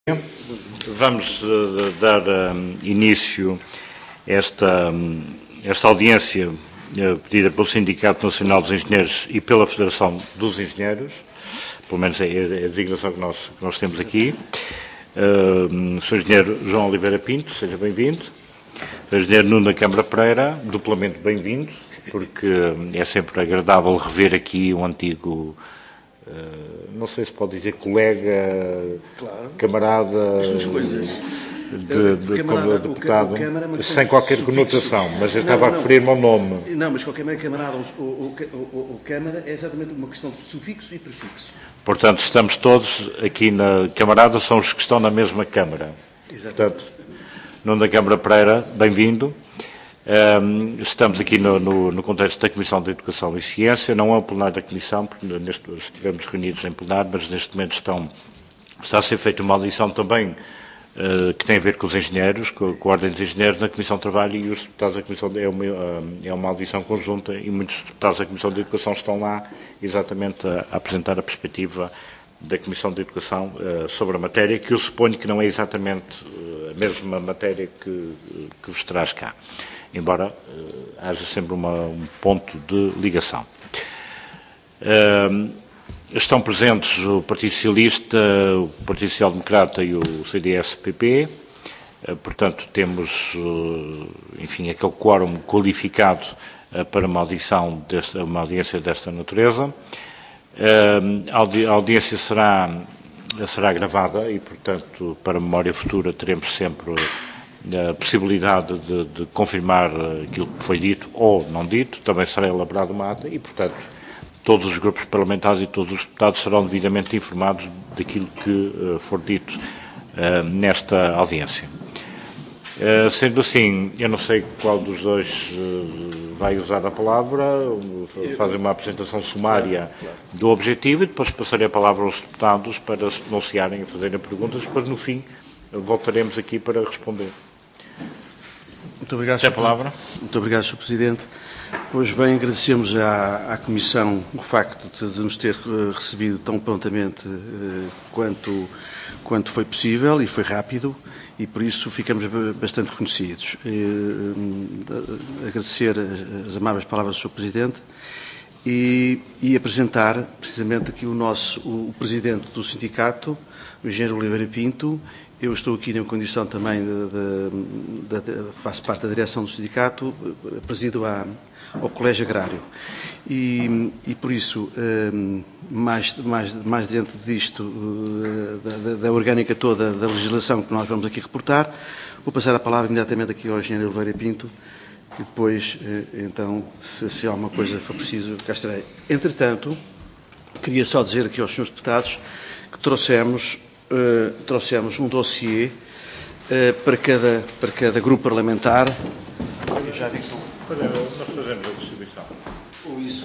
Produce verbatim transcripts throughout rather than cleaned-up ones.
Vamos uh, dar um, início a esta, um, esta audiência uh, pedida pelo Sindicato Nacional dos Engenheiros e pela Federação dos Engenheiros, pelo menos é, é a designação que nós, que nós temos aqui. Uh, Sr. Engenheiro João Oliveira Pinto, seja bem-vindo. Senhor Engenheiro Nuno da Câmara Pereira, duplamente bem-vindo, porque uh, é sempre agradável rever aqui um antigo... Uh, não sei se pode dizer colega, claro. Camarada, As coisas. De, de, camarada, como deputado, o, o câmara, sem qualquer sufixo. Conotação, mas eu não, estava não, a referir-me ao nome. Não, mas qualquer maneira, camarada, o, o, o, o câmara é exatamente uma questão de sufixo e prefixo. Portanto, estamos todos aqui na camarada, são os que estão na mesma Câmara. Exatamente. Portanto, Nuno da Câmara Pereira, bem-vindo. Um, estamos aqui no, no, no contexto da Comissão de Educação e Ciência, não é o plenário da Comissão, porque neste, estivemos reunidos em plenário, mas neste momento estão, está a ser feita uma audição também uh, que tem a ver com os engenheiros, com, com a Ordem dos Engenheiros na Comissão de Trabalho, e os deputados da Comissão de, é, uma, uh, é uma audição conjunta e muitos deputados da Comissão de Educação estão lá exatamente a, a apresentar a perspectiva da Comissão de Educação uh, sobre a matéria, que eu suponho que não é exatamente uh, a mesma matéria que, que vos traz cá, embora uh, haja sempre uma, um ponto de ligação. Uh, estão presentes o Partido Socialista, o Partido Social Democrata e o C D S P P, uh, portanto temos, uh, enfim, aquele quórum qualificado uh, para uma audição desta, uma audiência desta natureza. Uh, a, audi a audiência será, será gravada e, portanto, para memória futura teremos sempre a possibilidade de, de confirmar aquilo que foi dito ou não dito. Também será elaborada uma ata e, portanto, todos os grupos parlamentares e todos os deputados serão devidamente informados daquilo que uh, for dito uh, nesta audiência. Uh, sendo assim, eu não sei qual dos dois uh, vai usar a palavra, fazem uma apresentação sumária do objetivo e depois passarei a palavra aos deputados para se pronunciarem e fazerem perguntas, depois no fim voltaremos aqui para responder. Muito obrigado, Tem a palavra. Muito obrigado, senhor Presidente. Pois bem, agradecemos à, à Comissão o facto de, de nos ter uh, recebido tão prontamente uh, quanto, quanto foi possível e foi rápido, e por isso ficamos bastante reconhecidos. Uh, uh, agradecer as, as amáveis palavras do senhor Presidente e, e apresentar precisamente aqui o nosso, o, o Presidente do Sindicato, o Engenheiro Oliveira Pinto. Eu estou aqui na condição também, de, de, de, faço parte da direção do sindicato, presido a, ao Colégio Agrário. E, e por isso, mais, mais, mais dentro disto, da, da orgânica toda da legislação que nós vamos aqui reportar, vou passar a palavra imediatamente aqui ao Engenheiro Oliveira Pinto, e depois, então, se, se alguma coisa for preciso, cá estarei. Entretanto, queria só dizer aqui aos senhores deputados que trouxemos... Uh, trouxemos um dossiê uh, para, cada, para cada grupo parlamentar. Eu já vi que para nós fazemos a distribuição. Ou isso.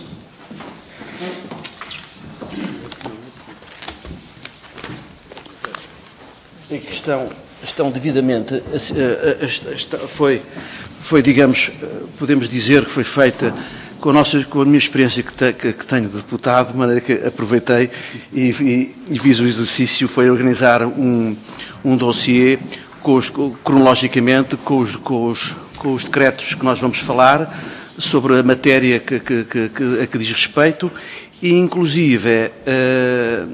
E que estão, estão devidamente. Uh, uh, uh, foi, foi, digamos, uh, podemos dizer que foi feita. Com a, nossa, com a minha experiência que, te, que, que tenho de deputado, de maneira que aproveitei e, e, e fiz o exercício, foi organizar um, um dossiê com os, cronologicamente com os, com, os, com os decretos que nós vamos falar, sobre a matéria que, que, que, que, a que diz respeito, e inclusive uh,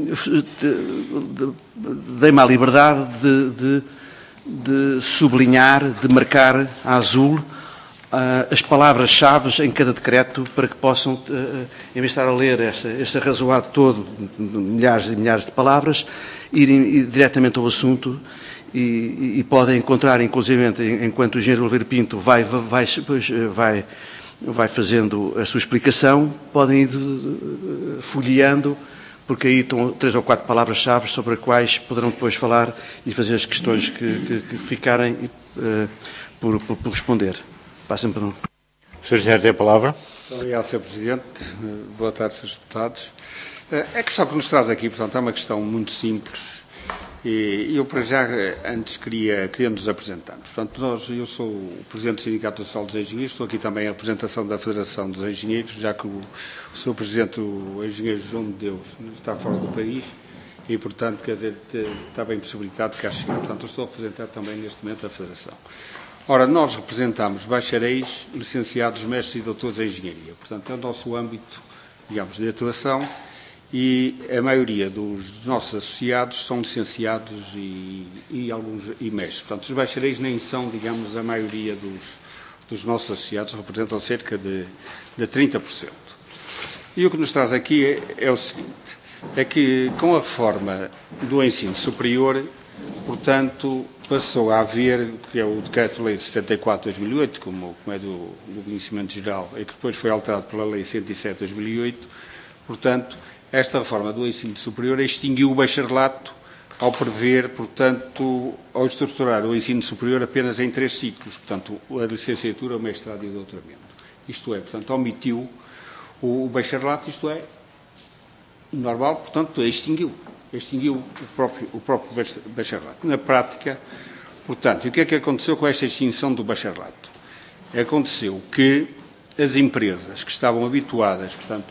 dei-me a liberdade de, de, de sublinhar, de marcar a azul, Uh, as palavras-chave em cada decreto para que possam, uh, em vez de estar a ler esse, esse arrazoado todo, milhares e milhares de palavras, irem ir diretamente ao assunto e, e, e podem encontrar, inclusive, enquanto o engenheiro Oliveira Pinto vai, vai, vai, vai fazendo a sua explicação, podem ir uh, folheando, porque aí estão três ou quatro palavras-chave sobre as quais poderão depois falar e fazer as questões que, que, que ficarem uh, por, por, por responder. Passem para um. senhor Engenheiro, tem a palavra. Obrigado, senhor Presidente. Boa tarde, senhores deputados. A questão que nos traz aqui, portanto, é uma questão muito simples e eu, para já, antes queria, queria nos apresentar. Portanto, nós, eu sou o Presidente do Sindicato Nacional dos Engenheiros, estou aqui também a representação da Federação dos Engenheiros, já que o, o senhor Presidente, o Engenheiro João de Deus, está fora do país e, portanto, quer dizer, está bem possibilitado que cá chegue. Portanto, eu estou a representar também neste momento a Federação. Ora, nós representamos bacharéis, licenciados, mestres e doutores em engenharia. Portanto, é o nosso âmbito, digamos, de atuação, e a maioria dos nossos associados são licenciados e, e alguns e mestres. Portanto, os bacharéis nem são, digamos, a maioria dos, dos nossos associados, representam cerca de, de trinta por cento. E o que nos traz aqui é, é o seguinte, é que com a reforma do ensino superior, portanto, passou a haver, que é o Decreto-Lei de setenta e quatro de dois mil e oito, como, como é do, do conhecimento geral, e que depois foi alterado pela Lei cento e sete de dois mil e oito, portanto, esta reforma do ensino superior extinguiu o bacharelato ao prever, portanto, ao estruturar o ensino superior apenas em três ciclos, portanto, a licenciatura, o mestrado e o doutoramento. Isto é, portanto, omitiu o, o bacharelato, isto é, normal, portanto, extinguiu. Extinguiu o próprio, o próprio bacharelato. Na prática, portanto, e o que é que aconteceu com esta extinção do bacharelato? Aconteceu que as empresas que estavam habituadas, portanto,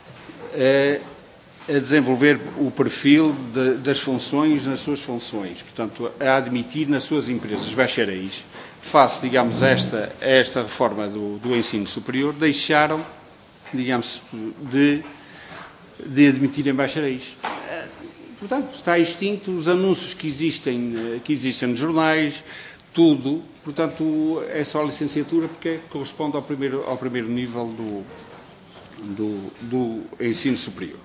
a a desenvolver o perfil de, das funções nas suas funções, portanto, a admitir nas suas empresas bacharéis, face, digamos, a esta, a esta reforma do, do ensino superior, deixaram, digamos, de, de admitirem bacharéis. Portanto, está extinto os anúncios que existem, que existem nos jornais, tudo, portanto, é só a licenciatura porque corresponde ao primeiro, ao primeiro nível do, do, do ensino superior.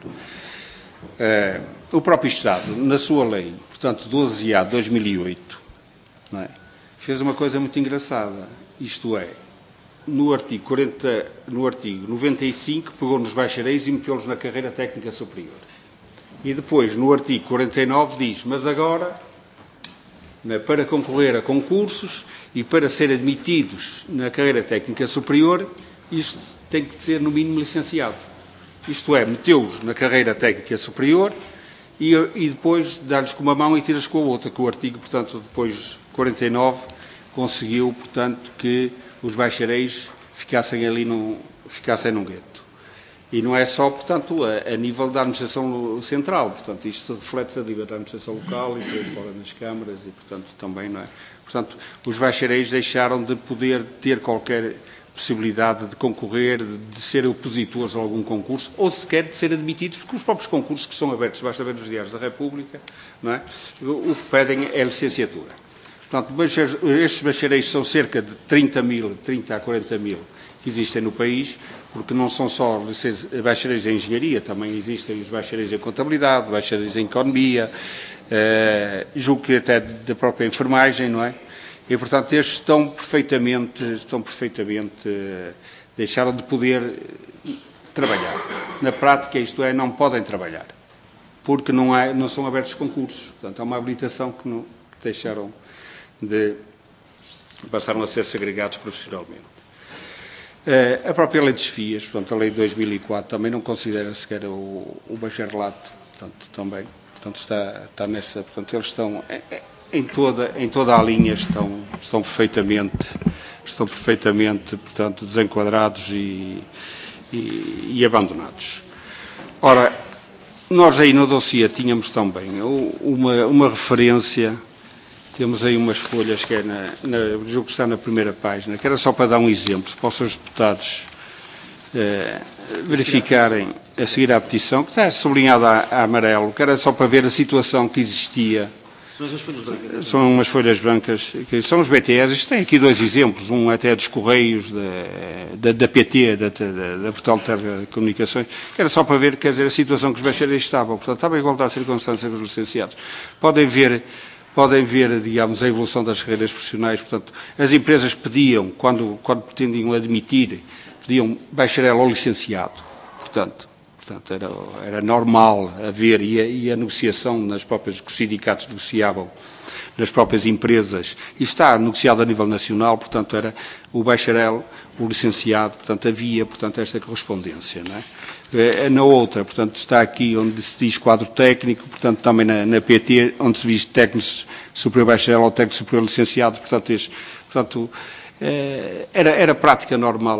Uh, o próprio Estado, na sua lei, portanto, doze A de dois mil e oito, não é, fez uma coisa muito engraçada, isto é, no artigo, quarenta, no artigo noventa e cinco, pegou nos bacharéis e meteu-los na carreira técnica superior. E depois, no artigo quarenta e nove, diz, mas agora, né, para concorrer a concursos e para ser admitidos na carreira técnica superior, isto tem que ser, no mínimo, licenciado. Isto é, meteu-os na carreira técnica superior e, e depois dá-lhes com uma mão e tira-os com a outra, que o artigo, portanto, depois quarenta e nove, conseguiu, portanto, que os bacharéis ficassem ali, no, ficassem num gueto. E não é só, portanto, a, a nível da administração central, portanto, isto reflete-se a nível da administração local e depois fora nas câmaras e, portanto, também, não é? Portanto, os bacharéis deixaram de poder ter qualquer possibilidade de concorrer, de ser opositores a algum concurso, ou sequer de ser admitidos, porque os próprios concursos que são abertos, basta ver nos diários da República, não é? O que pedem é a licenciatura. Portanto, estes bacharéis são cerca de trinta mil, trinta a quarenta mil que existem no país, porque não são só bacharéis em engenharia, também existem os bacharéis em contabilidade, bacharéis em economia, eh, julgo que até da própria enfermagem, não é? E, portanto, estes estão perfeitamente, estão perfeitamente, deixaram de poder trabalhar. Na prática, isto é, não podem trabalhar, porque não, há, não são abertos concursos. Portanto, há uma habilitação que, não, que deixaram de, passaram a ser segregados profissionalmente. Uh, a própria lei de desfias, portanto, a lei de dois mil e quatro também não considera sequer o, o bacharelato, portanto, também, portanto, está, está nessa, portanto, eles estão... É, é, Em toda, em toda a linha estão, estão perfeitamente, estão perfeitamente, portanto, desenquadrados e, e, e abandonados. Ora, nós aí no dossiê tínhamos também uma, uma referência, temos aí umas folhas que é na, na, o jogo que está na primeira página, que era só para dar um exemplo, para os seus deputados eh, verificarem, a seguir à petição, que está sublinhada a, a amarelo, que era só para ver a situação que existia. São umas folhas brancas, que são os B T S. Tem aqui dois exemplos, um até dos Correios, da, da, da P T, da, da, da Portal de Telecomunicações, que era só para ver, quer dizer, a situação que os bacharéis estavam. Portanto, estava a igualdade de circunstâncias com os licenciados. Podem ver, podem ver, digamos, a evolução das carreiras profissionais. Portanto, as empresas pediam, quando, quando pretendiam admitir, pediam bacharel ou licenciado. Portanto, Portanto, era, era normal haver, e a, e a negociação nas próprias, que os sindicatos negociavam nas próprias empresas, e está negociado a nível nacional, portanto, era o bacharel, o licenciado, portanto, havia, portanto, esta correspondência, não é? Na outra, portanto, está aqui onde se diz quadro técnico, portanto, também na, na P T, onde se diz técnico superior bacharel ou técnico superior licenciado, portanto, este, portanto era, era prática normal,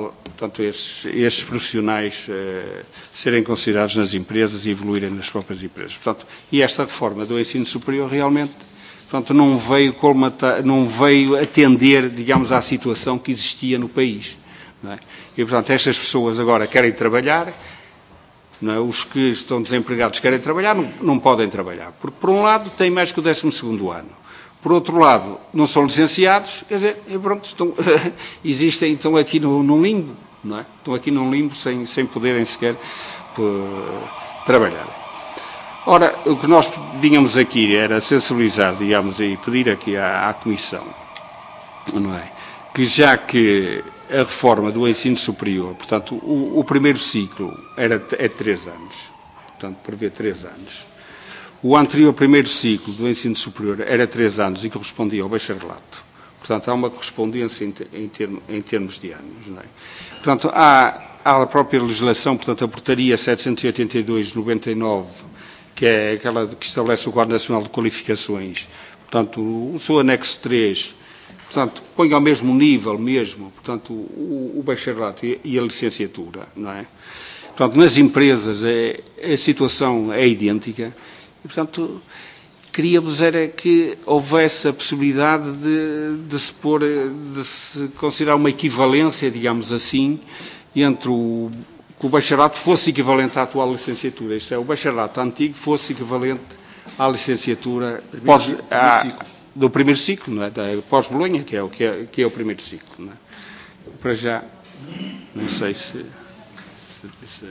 portanto, estes, estes profissionais uh, serem considerados nas empresas e evoluírem nas próprias empresas. Portanto, e esta reforma do ensino superior realmente, portanto, não veio colmatar, não veio atender, digamos, à situação que existia no país. Não é? E, portanto, estas pessoas agora querem trabalhar, não é? Os que estão desempregados querem trabalhar, não, não podem trabalhar. Porque, por um lado, têm mais que o décimo segundo ano. Por outro lado, não são licenciados, quer dizer, e pronto, estão, existem, estão aqui no, num limbo, não é? Estão aqui num limbo sem, sem poderem sequer uh, trabalhar. Ora, o que nós vínhamos aqui era sensibilizar, digamos, e pedir aqui à, à Comissão, não é? Que já que a reforma do ensino superior, portanto, o, o primeiro ciclo era, é três anos, portanto, prevê três anos. O anterior primeiro ciclo do ensino superior era três anos e correspondia ao bacharelato. Portanto, há uma correspondência em, em, termo, em termos de anos. Não é? Portanto, há, há a própria legislação, portanto, a portaria setecentos e oitenta e dois de noventa e nove, que é aquela que estabelece o Quadro Nacional de Qualificações. Portanto, o, o seu anexo três, portanto, põe ao mesmo nível mesmo, portanto, o, o bacharelato e, e a licenciatura. Não é? Portanto, nas empresas é, a situação é idêntica. E, portanto, queríamos era que houvesse a possibilidade de, de se pôr, de se considerar uma equivalência, digamos assim, entre o que o bacharelato fosse equivalente à atual licenciatura. Isto é, o bacharelato antigo fosse equivalente à licenciatura pós, à, do primeiro ciclo, não é? Da pós-Bolonha, que é o que é, que é o primeiro ciclo. Não é? Para já, não sei se... se, se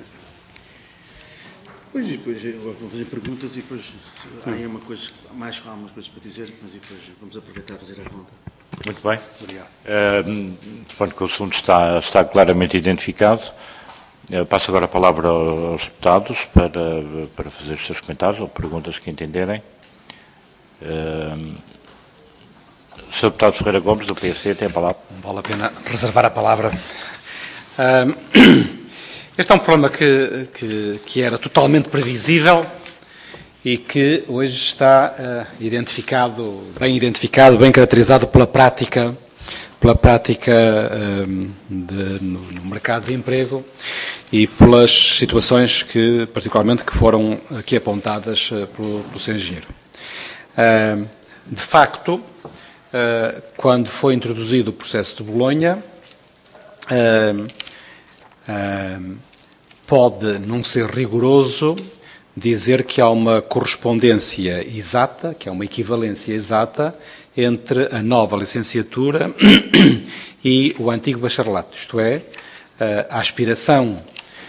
Pois, e depois eu vou fazer perguntas e depois há uma coisa, mais há umas coisas para dizer, mas depois vamos aproveitar para fazer a pergunta. Muito bem. Obrigado. Uh, suponho que o assunto está, está claramente identificado. Uh, passo agora a palavra aos deputados para, para fazer os seus comentários ou perguntas que entenderem. Uh, senhor Deputado Ferreira Gomes, do P S C, tem a palavra. Não vale a pena reservar a palavra. Uh, Este é um problema que, que, que era totalmente previsível e que hoje está uh, identificado, bem identificado, bem caracterizado pela prática, pela prática uh, de, no, no mercado de emprego e pelas situações que, particularmente, que foram aqui apontadas uh, pelo, pelo senhor Engenheiro. Uh, de facto, uh, quando foi introduzido o processo de Bolonha, uh, uh, pode não ser rigoroso dizer que há uma correspondência exata, que há uma equivalência exata entre a nova licenciatura e o antigo bacharelato. Isto é, a aspiração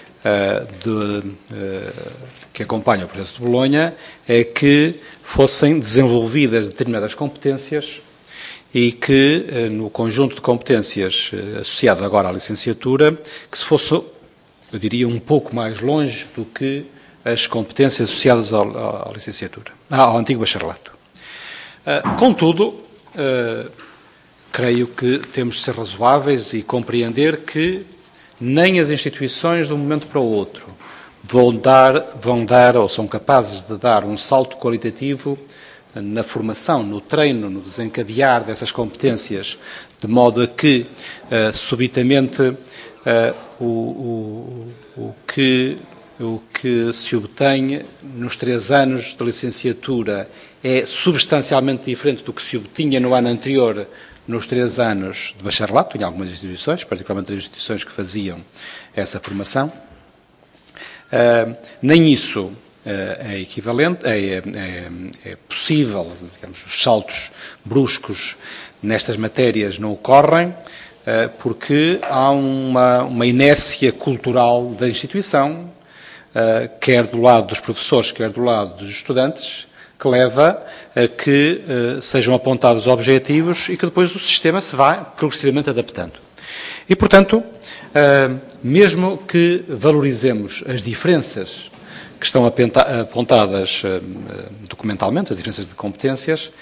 de, que acompanha o processo de Bolonha é que fossem desenvolvidas determinadas competências e que, no conjunto de competências associado agora à licenciatura, que se fosse, eu diria, um pouco mais longe do que as competências associadas ao, à licenciatura, ao antigo bacharelato. Uh, contudo, uh, creio que temos de ser razoáveis e compreender que nem as instituições, de um momento para o outro, vão dar, vão dar ou são capazes de dar um salto qualitativo na formação, no treino, no desencadear dessas competências, de modo a que, uh, subitamente, uh, o, o, o, que, o que se obtém nos três anos de licenciatura é substancialmente diferente do que se obtinha no ano anterior nos três anos de bacharelato, em algumas instituições, particularmente as instituições que faziam essa formação. Uh, nem isso é equivalente, é, é, é possível, digamos, os saltos bruscos nestas matérias não ocorrem, porque há uma, uma inércia cultural da instituição, quer do lado dos professores, quer do lado dos estudantes, que leva a que sejam apontados objetivos e que depois o sistema se vá progressivamente adaptando. E, portanto, mesmo que valorizemos as diferenças que estão apontadas documentalmente, as diferenças de competências,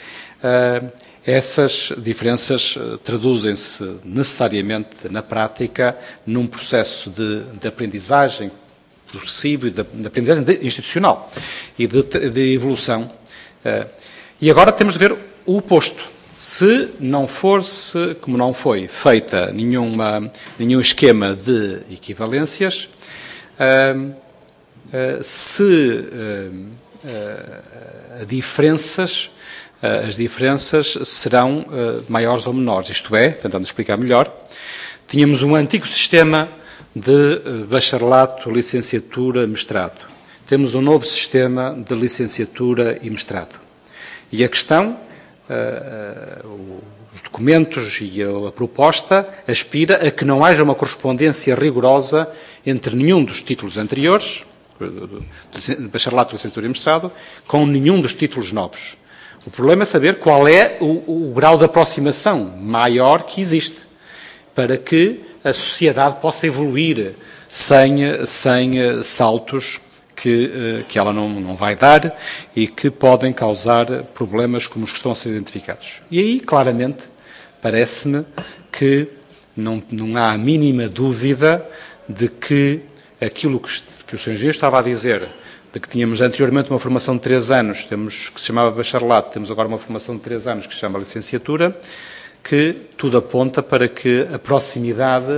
essas diferenças traduzem-se necessariamente na prática num processo de, de aprendizagem progressivo e de, de aprendizagem de, institucional e de, de evolução. E agora temos de ver o oposto. Se não fosse, como não foi, feita nenhuma, nenhum esquema de equivalências, uh, uh, se uh, uh, diferenças, uh, as diferenças serão uh, maiores ou menores, isto é, tentando explicar melhor, tínhamos um antigo sistema de uh, bacharelato, licenciatura, mestrado. Temos um novo sistema de licenciatura e mestrado. E a questão, uh, uh, os documentos e a, a proposta aspira a que não haja uma correspondência rigorosa entre nenhum dos títulos anteriores, de bacharelato, licenciatura e mestrado, com nenhum dos títulos novos. O problema é saber qual é o, o grau de aproximação maior que existe, para que a sociedade possa evoluir sem, sem saltos que, que ela não, não vai dar e que podem causar problemas como os que estão a ser identificados. E aí, claramente, parece-me que não, não há a mínima dúvida de que aquilo que, que o senhor Engenheiro estava a dizer, de que tínhamos anteriormente uma formação de três anos, temos, que se chamava bacharelato, temos agora uma formação de três anos que se chama licenciatura, que tudo aponta para que a proximidade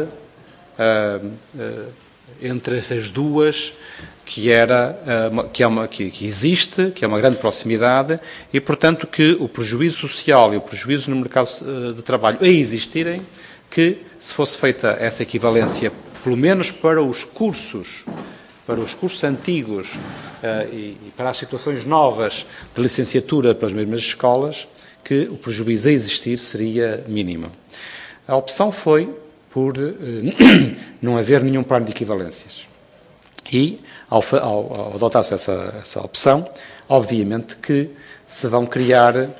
uh, uh, entre essas duas, que, era, uh, que, é uma, que, que existe, que é uma grande proximidade, e, portanto, que o prejuízo social e o prejuízo no mercado uh, de trabalho a existirem, que se fosse feita essa equivalência, pelo menos para os cursos, para os cursos antigos uh, e, e para as situações novas de licenciatura para as mesmas escolas, que o prejuízo a existir seria mínimo. A opção foi por uh, não haver nenhum plano de equivalências. E, ao, ao, ao adotar-se essa, essa opção, obviamente que se vão criar uh,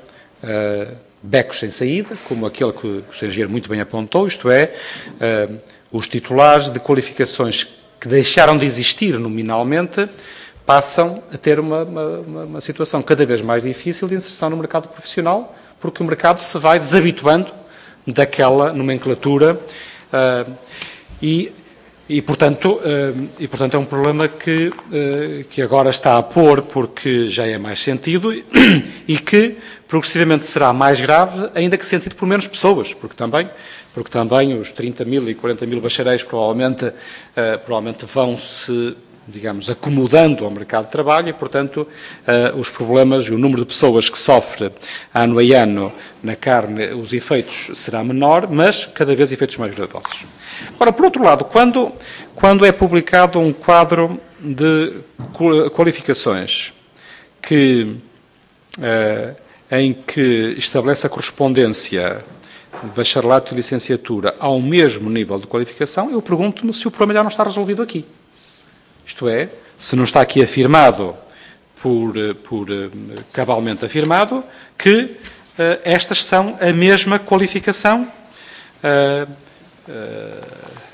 becos sem saída, como aquele que o senhor Engenheiro muito bem apontou, isto é, uh, os titulares de qualificações que deixaram de existir nominalmente passam a ter uma, uma, uma situação cada vez mais difícil de inserção no mercado profissional, porque o mercado se vai desabituando daquela nomenclatura uh, e, e, portanto, uh, e, portanto, é um problema que, uh, que agora está a pôr, porque já é mais sentido e que progressivamente será mais grave, ainda que sentido por menos pessoas, porque também, porque também os trinta mil e quarenta mil bacharéis provavelmente, uh, provavelmente vão se, digamos, acomodando ao mercado de trabalho e, portanto, uh, os problemas e o número de pessoas que sofre ano a ano na carne, os efeitos será menor, mas cada vez efeitos mais gravosos. Ora, por outro lado, quando, quando é publicado um quadro de qualificações que, uh, em que estabelece a correspondência de bacharelato e licenciatura ao mesmo nível de qualificação, eu pergunto-me se o problema já não está resolvido aqui. Isto é, se não está aqui afirmado, por, por cabalmente afirmado, que uh, estas são a mesma qualificação. Uh, uh,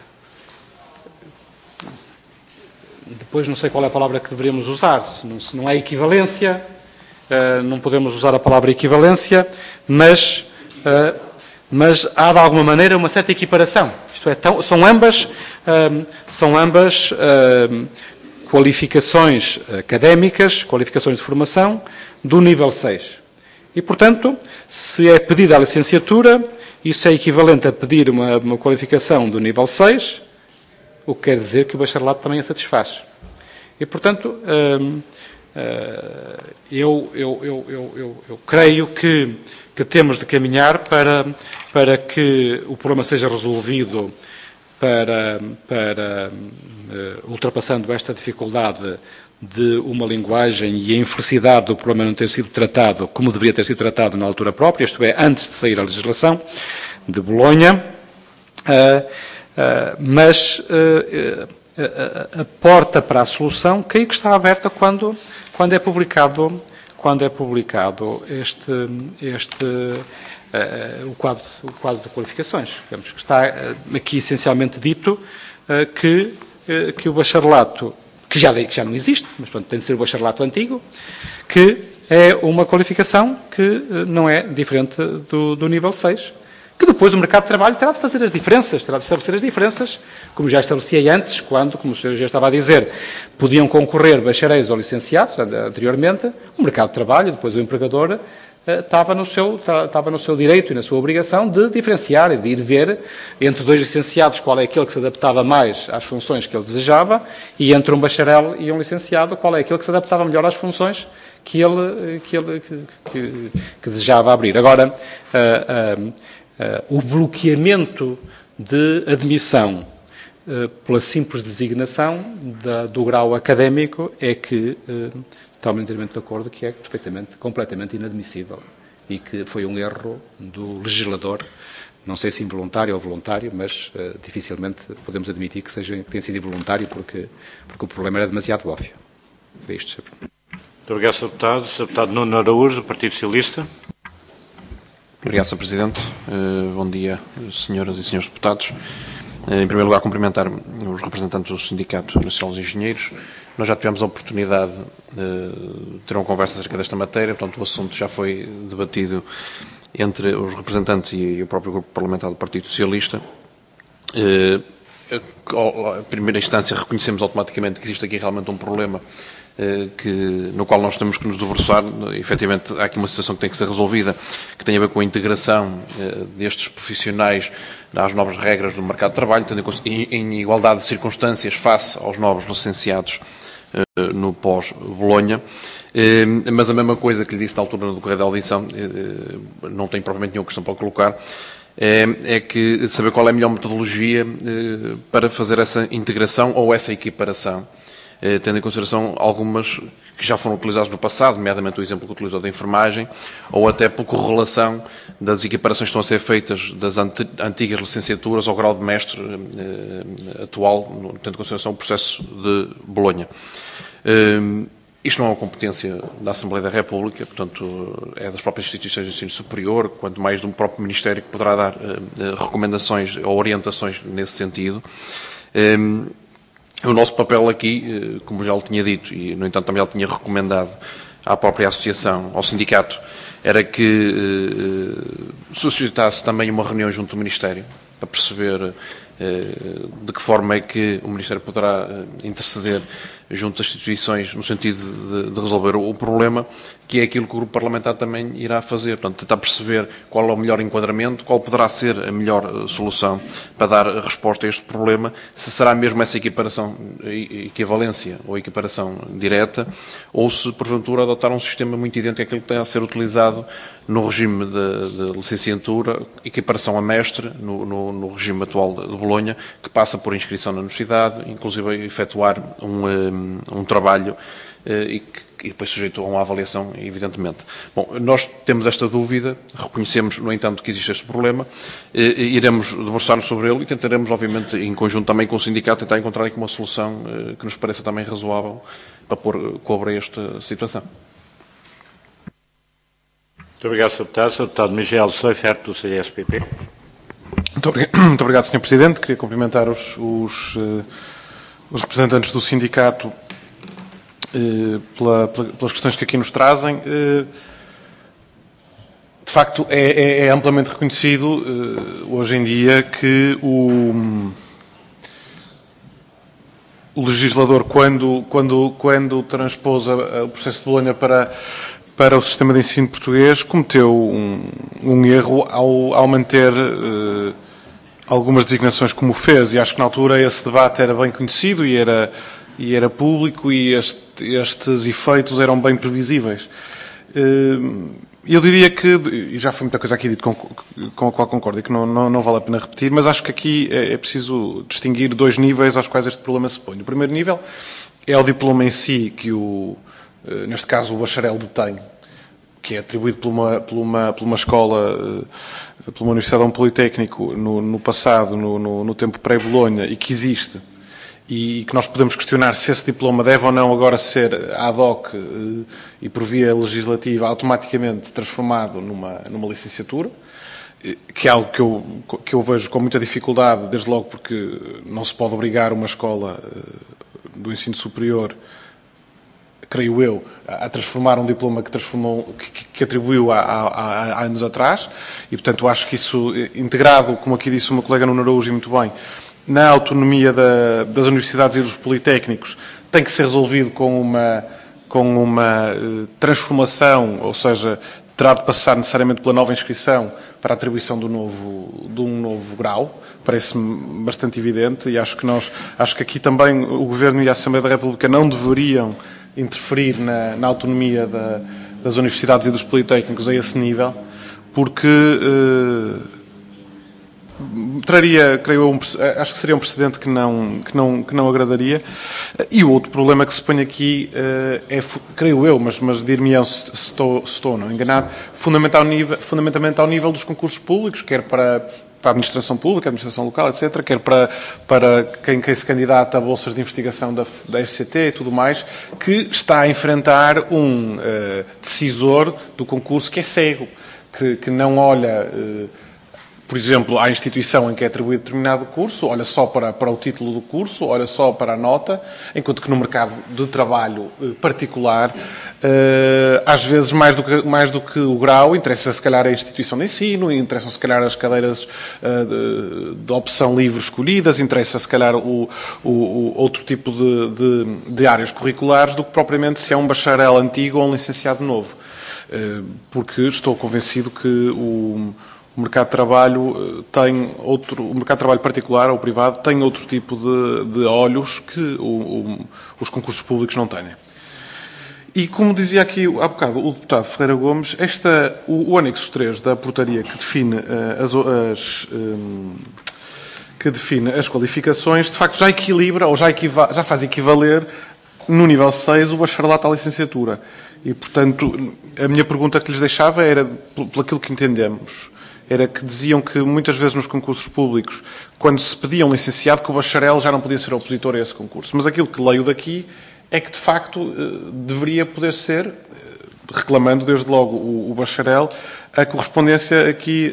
depois não sei qual é a palavra que deveríamos usar, se não, se não é equivalência, uh, não podemos usar a palavra equivalência, mas, uh, mas há de alguma maneira uma certa equiparação. Isto é, tão, são ambas, um, são ambas um, qualificações académicas, qualificações de formação, do nível seis. E, portanto, se é pedida a licenciatura, isso é equivalente a pedir uma, uma qualificação do nível seis, o que quer dizer que o bacharelato também a satisfaz. E, portanto, um, uh, eu, eu, eu, eu, eu, eu creio que que temos de caminhar para, para que o problema seja resolvido para, para uh, ultrapassando esta dificuldade de uma linguagem e a infelicidade do problema não ter sido tratado como deveria ter sido tratado na altura própria, isto é, antes de sair a legislação de Bolonha, uh, uh, mas uh, uh, a porta para a solução creio que está aberta quando, quando é publicado quando é publicado este, este, uh, o, quadro, o quadro de qualificações. Digamos que está uh, aqui essencialmente dito uh, que, uh, que o bacharelato, que já, que já não existe, mas pronto, tem de ser o bacharelato antigo, que é uma qualificação que uh, não é diferente do, do nível seis, que depois o mercado de trabalho terá de fazer as diferenças, terá de estabelecer as diferenças, como já estabelecia antes, quando, como o senhor já estava a dizer, podiam concorrer bacharéis ou licenciados, anteriormente, o mercado de trabalho, depois o empregador, estava no seu, estava no seu direito e na sua obrigação de diferenciar e de ir ver entre dois licenciados qual é aquele que se adaptava mais às funções que ele desejava e entre um bacharel e um licenciado qual é aquele que se adaptava melhor às funções que ele, que ele que, que, que desejava abrir. Agora, uh, uh, uh, o bloqueamento de admissão uh, pela simples designação da, do grau académico é que uh, estamos inteiramente de acordo que é perfeitamente, completamente inadmissível e que foi um erro do legislador, não sei se involuntário ou voluntário, mas uh, dificilmente podemos admitir que, seja, que tenha sido involuntário porque, porque o problema era demasiado óbvio. É isto, senhor. Muito obrigado, senhor Deputado. senhor Deputado Nuno Araújo, do Partido Socialista. Obrigado, senhor Presidente. Uh, bom dia, senhoras e senhores deputados. Uh, em primeiro lugar, cumprimentar os representantes do Sindicato Nacional dos Engenheiros. Nós já tivemos a oportunidade de ter uma conversa acerca desta matéria, portanto o assunto já foi debatido entre os representantes e o próprio Grupo Parlamentar do Partido Socialista. Em primeira instância reconhecemos automaticamente que existe aqui realmente um problema que, no qual nós temos que nos debruçar. Efetivamente há aqui uma situação que tem que ser resolvida, que tem a ver com a integração destes profissionais às novas regras do mercado de trabalho, tendo em, em igualdade de circunstâncias face aos novos licenciados no pós-Bolonha, mas a mesma coisa que lhe disse na altura no decorrer da audição, não tenho propriamente nenhuma questão para colocar, é que saber qual é a melhor metodologia para fazer essa integração ou essa equiparação, tendo em consideração algumas que já foram utilizadas no passado, nomeadamente o exemplo que utilizou da enfermagem, ou até por correlação das equiparações que estão a ser feitas das antigas licenciaturas ao grau de mestre eh, atual, tendo em consideração o processo de Bolonha. Eh, isto não é uma competência da Assembleia da República, portanto, é das próprias instituições de ensino superior, quanto mais do próprio Ministério que poderá dar eh, recomendações ou orientações nesse sentido. Eh, O nosso papel aqui, como já lhe tinha dito, e no entanto também já lhe tinha recomendado à própria associação, ao sindicato, era que eh, suscitasse também uma reunião junto do Ministério, para perceber eh, de que forma é que o Ministério poderá eh, interceder junto das instituições no sentido de, de resolver o, o problema, que é aquilo que o Grupo Parlamentar também irá fazer. Portanto, tentar perceber qual é o melhor enquadramento, qual poderá ser a melhor uh, solução para dar resposta a este problema, se será mesmo essa equiparação, equivalência ou equiparação direta, ou se, porventura, adotar um sistema muito idêntico àquilo que está a ser utilizado no regime de, de licenciatura, equiparação a mestre, no, no, no regime atual de Bolonha, que passa por inscrição na universidade, inclusive efetuar um, um, um trabalho uh, e que e depois sujeito a uma avaliação, evidentemente. Bom, nós temos esta dúvida, reconhecemos, no entanto, que existe este problema, e iremos debruçar-nos sobre ele e tentaremos, obviamente, em conjunto também com o sindicato, tentar encontrar aqui uma solução que nos pareça também razoável para pôr cobre a esta situação. Muito obrigado, senhor Deputado. senhor Deputado Miguel Seifert, do C D S P P. Muito obrigado, muito obrigado senhor Presidente. Queria cumprimentar os, os, os representantes do sindicato Pela, pelas questões que aqui nos trazem. De facto, é, é, é amplamente reconhecido hoje em dia que o, o legislador, quando, quando, quando transpôs a, o processo de Bolonha para, para o sistema de ensino português, cometeu um, um erro ao, ao manter uh, algumas designações como fez, e acho que na altura esse debate era bem conhecido e era e era público e este, estes efeitos eram bem previsíveis. Eu diria que, e já foi muita coisa aqui dito com, com a qual concordo e que não, não, não vale a pena repetir, mas acho que aqui é, é preciso distinguir dois níveis aos quais este problema se põe. O primeiro nível é o diploma em si, que o, neste caso o bacharel detém, que é atribuído por uma, por uma, por uma escola, por uma universidade ou um politécnico no, no passado, no, no, no tempo pré-Bolonha, e que existe, e que nós podemos questionar se esse diploma deve ou não agora ser ad hoc e por via legislativa automaticamente transformado numa, numa licenciatura, que é algo que eu, que eu vejo com muita dificuldade, desde logo porque não se pode obrigar uma escola do ensino superior, creio eu, a transformar um diploma que, transformou, que, que atribuiu há, há, há anos atrás, e portanto acho que isso, integrado, como aqui disse o meu colega Nuno Araújo, muito bem, na autonomia da, das universidades e dos politécnicos, tem que ser resolvido com uma, com uma uh, transformação, ou seja, terá de passar necessariamente pela nova inscrição para a atribuição do novo, de um novo grau. Parece-me bastante evidente e acho que nós, acho que aqui também o Governo e a Assembleia da República não deveriam interferir na, na autonomia da, das universidades e dos politécnicos a esse nível, porque eh, traria, creio eu, um, acho que seria um precedente que não, que não, que não agradaria. E o outro problema que se põe aqui uh, é, creio eu, mas, mas dir-me-ão se, se estou, se estou não enganado, fundamental nível, fundamentalmente ao nível dos concursos públicos, quer para, para a administração pública, a administração local, etcétera, quer para, para quem, quem se candidata a bolsas de investigação da, da F C T e tudo mais, que está a enfrentar um uh, decisor do concurso que é cego, que, que não olha... Uh, por exemplo, à instituição em que é atribuído determinado curso, olha só para, para o título do curso, olha só para a nota, enquanto que no mercado de trabalho eh, particular, eh, às vezes mais do, que, mais do que o grau, interessa se calhar a instituição de ensino, interessam se calhar as cadeiras eh, de, de opção livre escolhidas, interessa se calhar o, o, o outro tipo de, de, de áreas curriculares do que propriamente se é um bacharel antigo ou um licenciado novo. Eh, porque estou convencido que o... O mercado de trabalho tem outro, o mercado de trabalho particular ou privado tem outro tipo de, de olhos que o, o, os concursos públicos não têm. E como dizia aqui há bocado o deputado Ferreira Gomes, esta, o, o anexo três da portaria que define uh, as, as um, que define as qualificações, de facto já equilibra ou já, equiva, já faz equivaler no nível seis o bacharelato à licenciatura. E, portanto, a minha pergunta que lhes deixava era, pelo aquilo que entendemos, era que diziam que muitas vezes nos concursos públicos, quando se pedia um licenciado, que o bacharel já não podia ser opositor a esse concurso. Mas aquilo que leio daqui é que, de facto, deveria poder ser, reclamando desde logo o bacharel, a correspondência aqui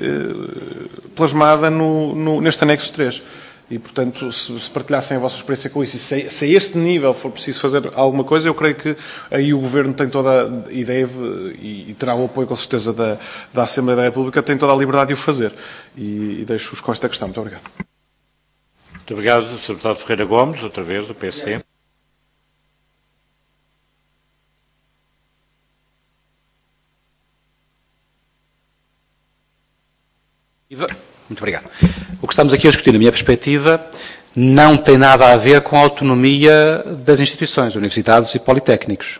plasmada no, no, neste anexo três. E, portanto, se, se partilhassem a vossa experiência com isso, e se, se a este nível for preciso fazer alguma coisa, eu creio que aí o Governo tem toda, e deve, e, e terá o apoio, com certeza, da, da Assembleia da República, tem toda a liberdade de o fazer. E, e deixo-os com esta questão. Muito obrigado. Muito obrigado, senhor Deputado Ferreira Gomes, outra vez, do P S C. Muito obrigado. O que estamos aqui a discutir, na minha perspectiva, não tem nada a ver com a autonomia das instituições, universidades e politécnicos.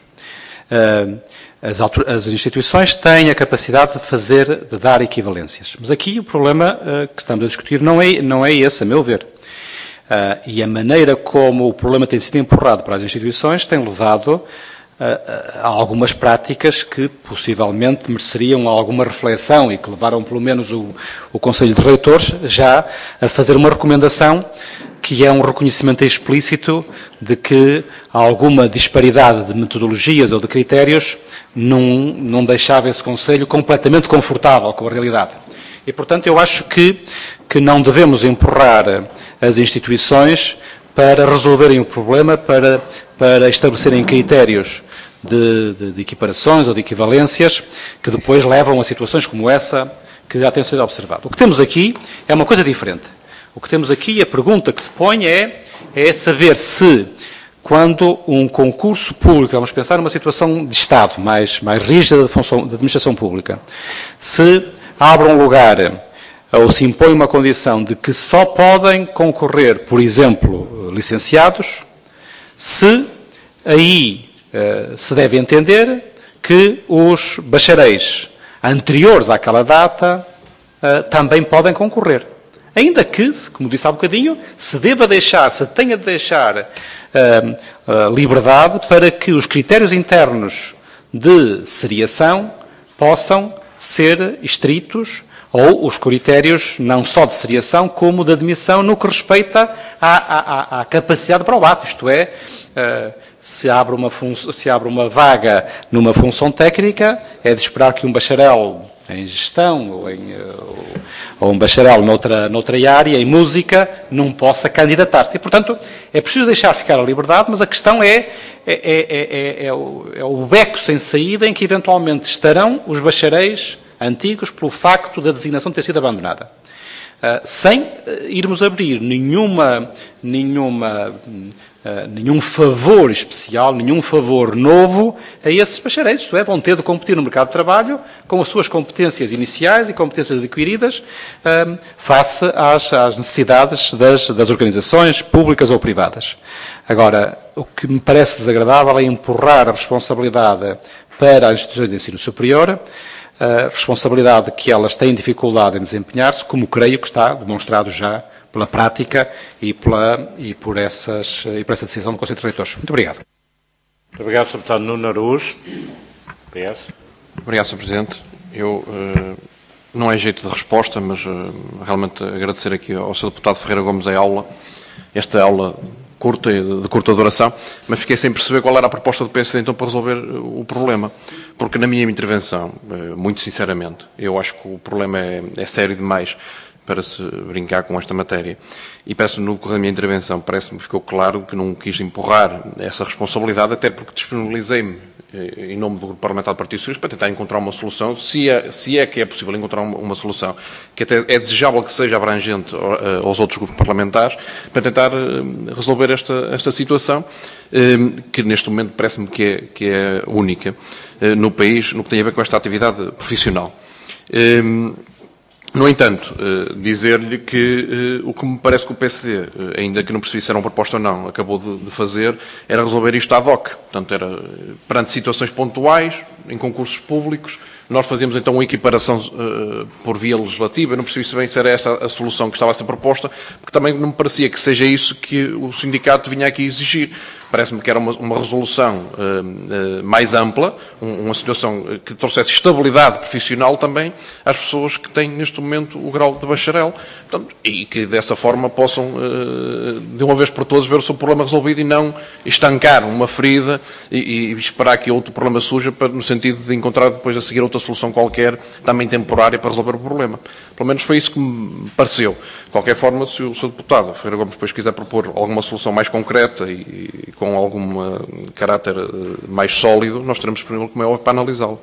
As, as instituições têm a capacidade de fazer, de dar equivalências. Mas aqui o problema que estamos a discutir não é, não é esse, a meu ver. E a maneira como o problema tem sido empurrado para as instituições tem levado a algumas práticas que possivelmente mereceriam alguma reflexão e que levaram pelo menos o, o Conselho de Reitores já a fazer uma recomendação que é um reconhecimento explícito de que alguma disparidade de metodologias ou de critérios não, não deixava esse Conselho completamente confortável com a realidade. E, portanto, eu acho que, que não devemos empurrar as instituições para resolverem o problema, para, para estabelecerem critérios de, de, de equiparações ou de equivalências que depois levam a situações como essa que já tem sido observado. O que temos aqui é uma coisa diferente. O que temos aqui, a pergunta que se põe é, é saber se, quando um concurso público, vamos pensar numa situação de Estado mais, mais rígida de, função, de administração pública, se abre um lugar ou se impõe uma condição de que só podem concorrer, por exemplo, licenciados, se aí eh, se deve entender que os bacharéis anteriores àquela data eh, também podem concorrer. Ainda que, como disse há bocadinho, se deva deixar, se tenha de deixar eh, eh, liberdade para que os critérios internos de seriação possam ser estritos, ou os critérios não só de seriação, como de admissão no que respeita à, à, à capacidade de provato, isto é, uh, se, abre uma se abre uma vaga numa função técnica, é de esperar que um bacharel em gestão ou, em, uh, ou um bacharel noutra, noutra área, em música, não possa candidatar-se. E, portanto, é preciso deixar ficar a liberdade, mas a questão é, é, é, é, é, o, é o beco sem saída em que eventualmente estarão os bacharéis antigos pelo facto da designação ter sido abandonada. sem irmos abrir nenhuma, nenhuma, nenhum favor especial, nenhum favor novo a esses bacharéis, isto é, vão ter de competir no mercado de trabalho com as suas competências iniciais e competências adquiridas face às, às necessidades das, das organizações públicas ou privadas. Agora, o que me parece desagradável é empurrar a responsabilidade para as instituições de ensino superior, a responsabilidade que elas têm dificuldade em desempenhar-se, como creio que está demonstrado já pela prática e, pela, e, por, essas, e por essa decisão do Conselho de Reitores. Muito obrigado. Muito obrigado, senhor Deputado Nuno Araújo, P S. Obrigado, senhor Presidente. Eu, uh, não é jeito de resposta, mas uh, realmente agradecer aqui ao senhor Deputado Ferreira Gomes a aula, esta aula curta e de curta duração, mas fiquei sem perceber qual era a proposta do P S D então para resolver o problema, porque na minha intervenção, muito sinceramente, eu acho que o problema é, é sério demais para se brincar com esta matéria. E parece-me, no decorrer da minha intervenção, parece-me que ficou claro que não quis empurrar essa responsabilidade, até porque disponibilizei-me em nome do Grupo Parlamentar do Partido Socialista para tentar encontrar uma solução, se é, se é que é possível encontrar uma, uma solução que até é desejável que seja abrangente aos outros grupos parlamentares, para tentar resolver esta, esta situação, que neste momento parece-me que é, que é única no país, no que tem a ver com esta atividade profissional. No entanto, dizer-lhe que o que me parece que o P S D, ainda que não percebi se era uma proposta ou não, acabou de, de fazer, era resolver isto ad hoc. Portanto, era perante situações pontuais, em concursos públicos, nós fazíamos então uma equiparação uh, por via legislativa. Eu não percebi se bem se era esta a solução que estava a ser proposta, porque também não me parecia que seja isso que o sindicato vinha aqui exigir. Parece-me que era uma, uma resolução uh, uh, mais ampla, um, uma situação que trouxesse estabilidade profissional também às pessoas que têm neste momento o grau de bacharel, portanto, e que dessa forma possam, uh, de uma vez por todas, ver o seu problema resolvido e não estancar uma ferida e, e esperar que outro problema surja para, no sentido de encontrar depois a seguir outra solução qualquer, também temporária, para resolver o problema. Pelo menos foi isso que me pareceu. De qualquer forma, se o senhor Deputado Ferreira Gomes depois quiser propor alguma solução mais concreta e, e com algum uh, caráter uh, mais sólido, nós teremos disponível, como é óbvio, para analisá-lo.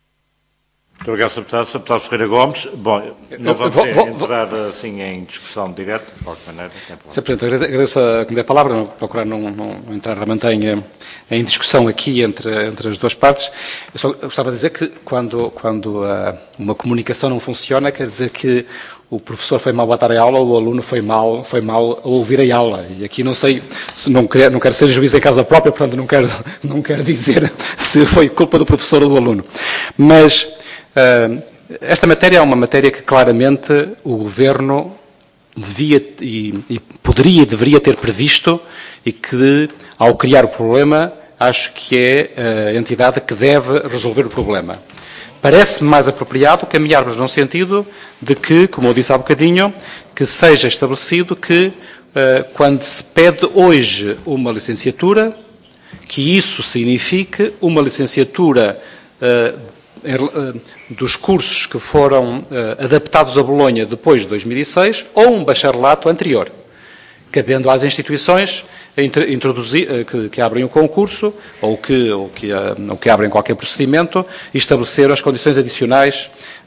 Muito obrigado, senhor Deputado. senhor Deputado Ferreira Gomes. Bom, não vamos vou, vou, entrar vou... assim em discussão direta, de qualquer maneira. senhor Presidente, agradeço a que me dê a palavra, não, procurar não, não, não entrar realmente em, em discussão aqui entre, entre as duas partes. Eu só gostava de dizer que quando, quando uh, uma comunicação não funciona, quer dizer que o professor foi mal a dar a aula ou o aluno foi mal, foi mal a ouvir a aula. E aqui não sei, não quero, não quero ser juiz em causa própria, portanto não quero, não quero dizer se foi culpa do professor ou do aluno. Mas uh, esta matéria é uma matéria que claramente o Governo devia e, e poderia e deveria ter previsto e que, ao criar o problema, acho que é a entidade que deve resolver o problema. Parece-me mais apropriado caminharmos num sentido de que, como eu disse há bocadinho, que seja estabelecido que, uh, quando se pede hoje uma licenciatura, que isso signifique uma licenciatura uh, uh, dos cursos que foram uh, adaptados a Bolonha depois de dois mil e seis ou um bacharelato anterior, cabendo às instituições introduzir, que, que abrem o concurso ou que, ou, que, ou que abrem qualquer procedimento e estabelecer as condições adicionais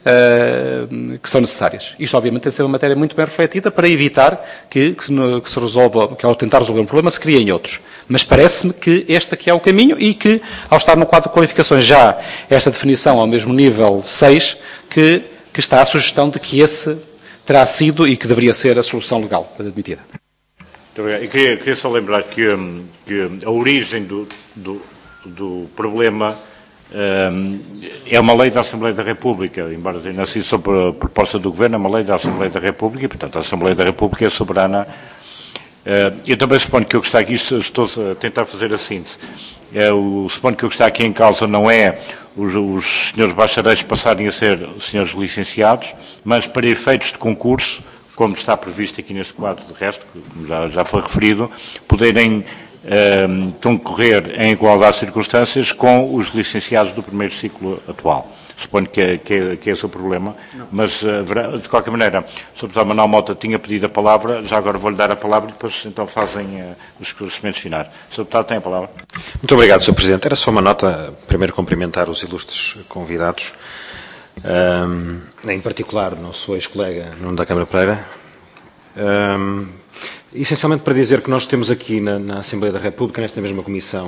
uh, que são necessárias. Isto, obviamente, tem de ser uma matéria muito bem refletida para evitar que, que, se, que se resolva, que ao tentar resolver um problema se criem outros. Mas parece-me que este aqui é o caminho e que, ao estar no quadro de qualificações já esta definição ao mesmo nível seis, que, que está a sugestão de que esse terá sido e que deveria ser a solução legal admitida. E queria, queria só lembrar que, que a origem do, do, do problema um, é uma lei da Assembleia da República, embora tenha nascido sob a proposta do Governo, é uma lei da Assembleia da República e, portanto, a Assembleia da República é soberana. Uh, eu também suponho que o que está aqui, estou a tentar fazer a síntese, é, o, suponho que o que está aqui em causa não é os, os senhores bacharéis passarem a ser senhores licenciados, mas para efeitos de concurso, como está previsto aqui neste quadro, de resto, como já, já foi referido, poderem eh, concorrer em igualdade de circunstâncias com os licenciados do primeiro ciclo atual. Suponho que é, que é, que é esse o problema, não. Mas, uh, de qualquer maneira, o senhor Deputado Manuel Mota tinha pedido a palavra, já agora vou-lhe dar a palavra e depois então fazem uh, os esclarecimentos finais. O senhor Deputado tem a palavra. Muito obrigado, senhor Presidente. Era só uma nota, primeiro cumprimentar os ilustres convidados. Um, em particular, nosso ex-colega Nuno da Câmara Pereira. Um, essencialmente para dizer que nós temos aqui na, na Assembleia da República, nesta mesma comissão,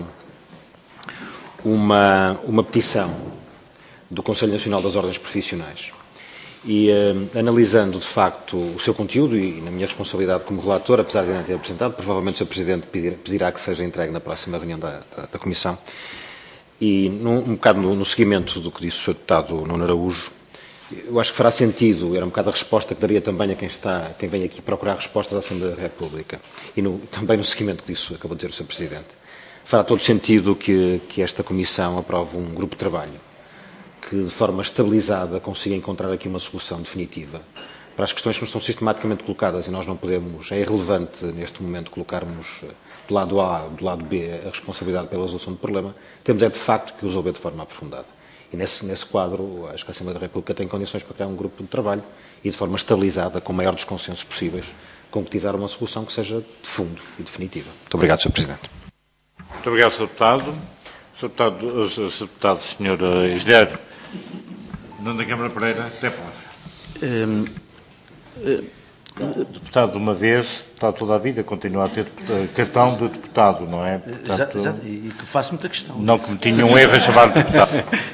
uma, uma petição do Conselho Nacional das Ordens Profissionais. E, uh, analisando, de facto, o seu conteúdo e, na minha responsabilidade como relator, apesar de não ter apresentado, provavelmente o senhor Presidente pedirá, pedirá que seja entregue na próxima reunião da, da, da Comissão. E, num, um bocado no, no seguimento do que disse o senhor Deputado Nuno Araújo, eu acho que fará sentido, era um bocado a resposta que daria também a quem, está, quem vem aqui procurar respostas da Assembleia da República, e no, também no seguimento que disso acabou de dizer o senhor Presidente. Fará todo sentido que, que esta Comissão aprove um grupo de trabalho que, de forma estabilizada, consiga encontrar aqui uma solução definitiva para as questões que nos são sistematicamente colocadas, e nós não podemos, é irrelevante neste momento colocarmos do lado A, do lado B, a responsabilidade pela resolução do problema, temos é de facto que resolver de forma aprofundada. E nesse, nesse quadro, acho que a Assembleia da República tem condições para criar um grupo de trabalho e, de forma estabilizada, com o maior dos consensos possíveis, concretizar uma solução que seja de fundo e definitiva. Muito obrigado, senhor Presidente. Muito obrigado, senhor Deputado. senhor Deputado, senhor Deputado, senhor Engenheiro Nuno da Câmara Pereira, tem a palavra. Um, um, deputado de uma vez, está toda a vida, continua a ter cartão de deputado, não é? Portanto, já, já, e que faço muita questão. Não cometi nenhum erro a chamar de deputado.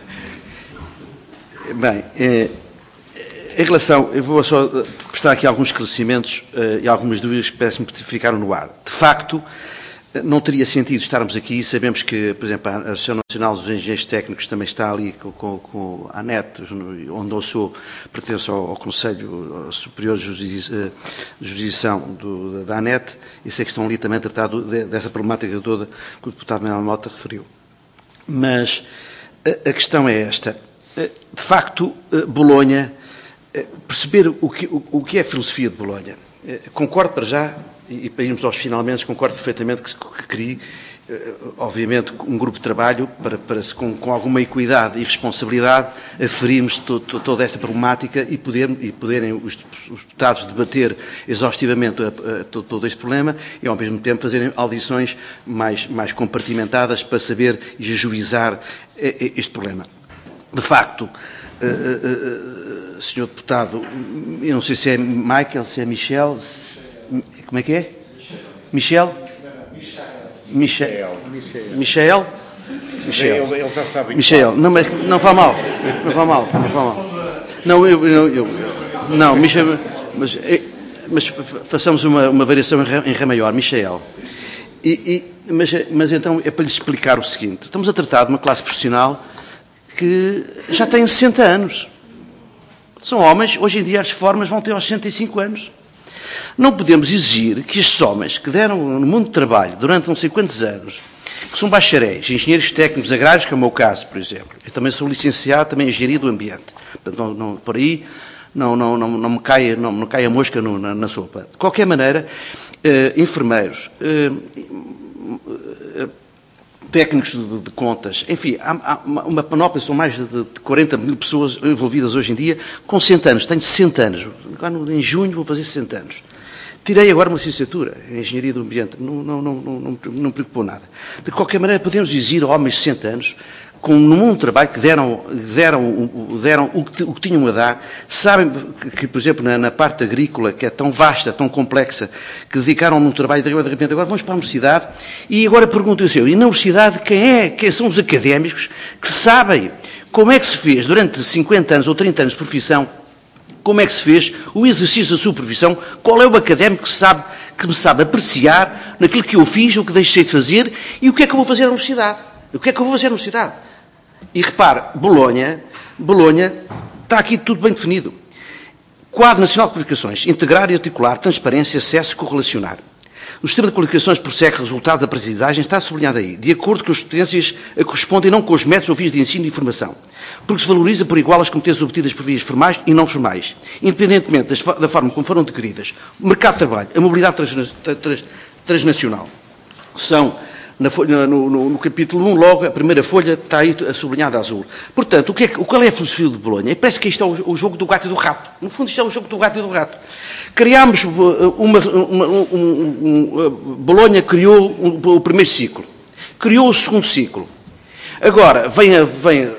Bem, eh, em relação, eu vou só prestar aqui alguns esclarecimentos eh, e algumas dúvidas que parece-me que ficaram no ar. De facto, não teria sentido estarmos aqui, sabemos que, por exemplo, a Associação Nacional dos Engenheiros Técnicos também está ali com, com, com a ANET, onde eu sou, pertenço ao, ao Conselho Superior de Justiça, de Jurisdição do, da ANET, e sei que estão ali também a tratar do, dessa problemática toda que o deputado Manuel Mota referiu. Mas a, a questão é esta. De facto, Bolonha, perceber o que, o, o que é a filosofia de Bolonha. Concordo para já, e para irmos aos finalmente, concordo perfeitamente que se crie, obviamente, um grupo de trabalho para, para com, com alguma equidade e responsabilidade, aferirmos to, to, toda esta problemática e, poder, e poderem os, os deputados debater exaustivamente a, a, todo, todo este problema e, ao mesmo tempo, fazerem audições mais, mais compartimentadas para saber e ajuizar este problema. De facto, uh, uh, uh, senhor Deputado, eu não sei se é Michael, se é Michel, se, como é que é? Michel? Michel. Michel. Michel? Michel. Ele, ele já está bem. Michel, não, mas não vá mal, não vá mal, não vá mal. Não, eu, eu, eu não, Michel, mas, mas façamos uma, uma variação em Ré, em Ré maior, Michel. E, e, mas, mas então é para lhe explicar o seguinte: estamos a tratar de uma classe profissional que já tem sessenta anos. São homens, hoje em dia as reformas vão ter aos sessenta e cinco anos. Não podemos exigir que estes homens que deram no mundo de trabalho durante não sei quantos anos, que são bacharéis, engenheiros técnicos agrários, que é o meu caso, por exemplo. Eu também sou licenciado também em engenharia do ambiente. Portanto, não, não, por aí não, não, não, não, me cai, não me cai a mosca no, na, na sopa. De qualquer maneira, eh, enfermeiros, eh, eh, técnicos de, de contas, enfim, há, há uma, uma panóplia, são mais de, de quarenta mil pessoas envolvidas hoje em dia, com sessenta anos. Tenho sessenta anos. Agora, em junho, vou fazer sessenta anos. Tirei agora uma licenciatura em Engenharia do Ambiente. Não, não, não, não, não, não me preocupou nada. De qualquer maneira, podemos exigir a homens de sessenta anos, com no mundo de trabalho, que deram, deram, deram o, que, o que tinham a dar, sabem que, que por exemplo, na, na parte agrícola, que é tão vasta, tão complexa, que dedicaram um trabalho, de repente, agora vamos para a universidade, e agora pergunto-lhe assim, e na universidade, quem é, quem são os académicos que sabem como é que se fez, durante cinquenta anos ou trinta anos de profissão, como é que se fez o exercício da sua profissão, qual é o académico que, sabe, que me sabe apreciar naquilo que eu fiz, o que deixei de fazer, e o que é que eu vou fazer na universidade? O que é que eu vou fazer na universidade? E repare, Bolonha, Bolonha, está aqui tudo bem definido. Quadro Nacional de Qualificações, integrar e articular, transparência, acesso e correlacionar. O sistema de qualificações prossegue resultado da aprendizagem, está sublinhado aí, de acordo com as competências a correspondem não com os métodos ou vias de ensino e formação, porque se valoriza por igual as competências obtidas por vias formais e não formais, independentemente das, da forma como foram adquiridas. O mercado de trabalho, a mobilidade trans, trans, transnacional, são... Na folha, no, no, no capítulo um, logo, a primeira folha está aí sublinhada azul. Portanto, o que é, qual é a filosofia de Bolonha? Parece que isto é o, o jogo do gato e do rato. No fundo, isto é o jogo do gato e do rato. Criámos uma... uma um, um, um, Bolonha criou um, o primeiro ciclo. Criou o segundo ciclo. Agora, vem, a, vem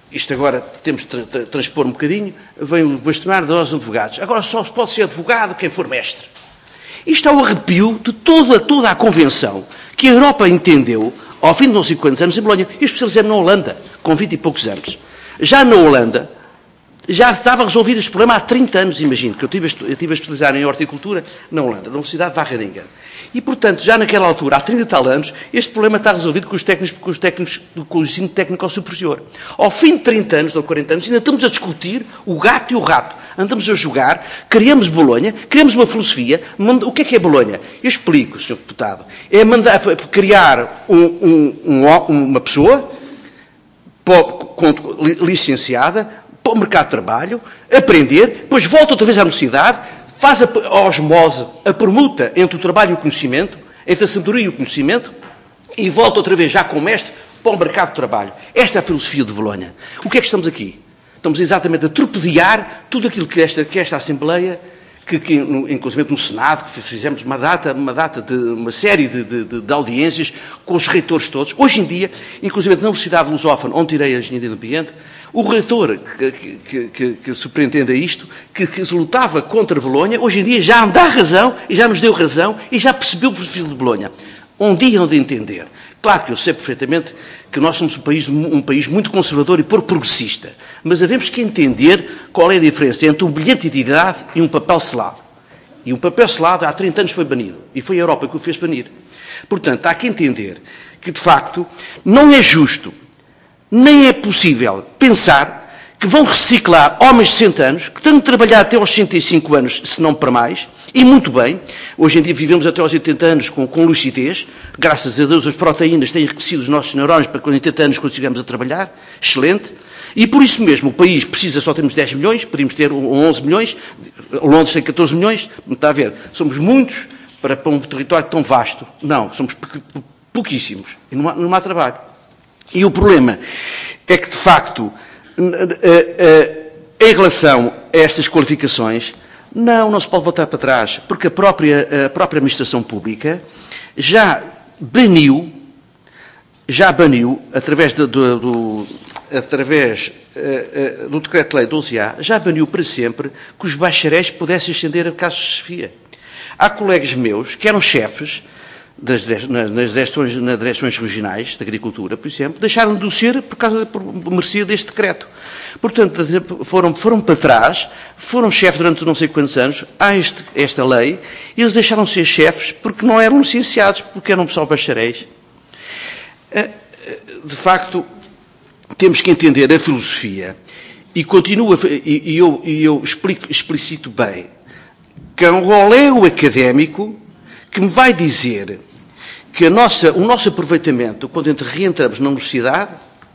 isto agora temos de tra tra transpor um bocadinho, vem o bastonar dos advogados. Agora só pode ser advogado quem for mestre. Isto é o arrepio de toda, toda a convenção que a Europa entendeu ao fim de não sei quantos anos em Bolonha. Eu especializei-me na Holanda, com vinte e poucos anos. Já na Holanda, já estava resolvido este problema há trinta anos, imagino, que eu estive a, eu estive a especializar em horticultura na Holanda, na Universidade de Wageningen. E, portanto, já naquela altura, há trinta e tal anos, este problema está resolvido com os técnicos, com os técnicos com o ensino técnico superior. Ao fim de trinta anos, ou quarenta anos, ainda estamos a discutir o gato e o rato. Andamos a jogar, criamos Bolonha, criamos uma filosofia. O que é que é Bolonha? Eu explico, senhor Deputado. É mandar, criar um, um, um, uma pessoa licenciada para o mercado de trabalho, aprender, depois volta outra vez à universidade, faz a, a osmose, a permuta entre o trabalho e o conhecimento, entre a sabedoria e o conhecimento, e volta outra vez já com mestre para o mercado de trabalho. Esta é a filosofia de Bolonha. O que é que estamos aqui? Estamos exatamente a torpedear tudo aquilo que esta, que esta Assembleia, que, que inclusive no Senado, que fizemos uma data, uma data de uma série de, de, de audiências com os reitores todos. Hoje em dia, inclusive na Universidade Lusófona, onde tirei a Engenharia do Ambiente, o reitor que, que, que, que superintende isto, que, que lutava contra Bolonha, hoje em dia já dá razão, e já nos deu razão, e já percebeu o perfil de Bolonha. Um dia onde entender. Claro que eu sei perfeitamente que nós somos um país, um país muito conservador e pouco progressista, mas havemos que entender qual é a diferença entre um bilhete de identidade e um papel selado. E um papel selado há trinta anos foi banido, e foi a Europa que o fez banir. Portanto, há que entender que, de facto, não é justo, nem é possível pensar que vão reciclar homens de sessenta anos, que têm de trabalhar até aos sessenta e cinco anos, se não para mais, e muito bem. Hoje em dia vivemos até aos oitenta anos com, com lucidez. Graças a Deus as proteínas têm enriquecido os nossos neurônios para que com oitenta anos consigamos a trabalhar. Excelente. E por isso mesmo o país precisa, só temos dez milhões, podíamos ter onze milhões, Londres tem catorze milhões, está a ver, somos muitos para, para um território tão vasto. Não, somos pouquíssimos e não há, não há trabalho. E o problema é que, de facto, em relação a estas qualificações, não, não se pode voltar para trás, porque a própria, a própria administração pública já baniu, já baniu, através do, do, do, através, uh, uh, do Decreto-Lei doze A, já baniu para sempre que os bacharéis pudessem ascender a casos de chefia. Há colegas meus que eram chefes das, nas, nas, direções, nas direções regionais de agricultura, por exemplo, deixaram de o ser por causa por merecia deste decreto. Portanto, foram, foram para trás, foram chefes durante não sei quantos anos, há este, esta lei, e eles deixaram de ser chefes porque não eram licenciados, porque eram só bacharéis. De facto, temos que entender a filosofia, e continua, e, e eu, e eu explico, explicito bem, que é um rolê académico que me vai dizer que a nossa, o nosso aproveitamento, quando reentramos na universidade,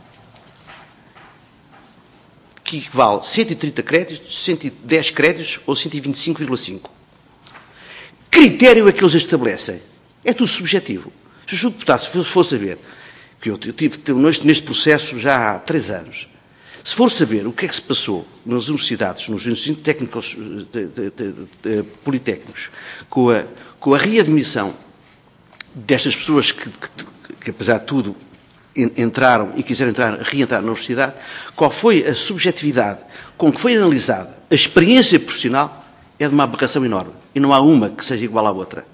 que equivale a cento e trinta créditos, cento e dez créditos ou cento e vinte e cinco vírgula cinco. Critério é que eles estabelecem. É tudo subjetivo. Se o deputado se for saber, que eu tive neste processo já há três anos, se for saber o que é que se passou nas universidades, nos ensinos técnicos, de, de, de, de, politécnicos, com a, com a readmissão destas pessoas que, que, que, apesar de tudo, entraram e quiseram entrar, reentrar na universidade, qual foi a subjetividade com que foi analisada a experiência profissional, é de uma aberração enorme. E não há uma que seja igual à outra.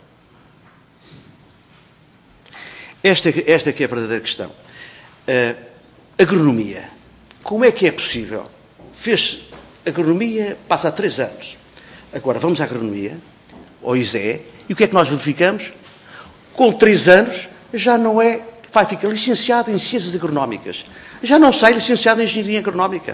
Esta, esta que é a verdadeira questão. Uh, agronomia. Como é que é possível? Fez agronomia, passa há três anos. Agora vamos à agronomia, ao I S E, e o que é que nós verificamos? Com três anos já não é, vai ficar licenciado em ciências agronómicas. Já não sai licenciado em engenharia agronómica.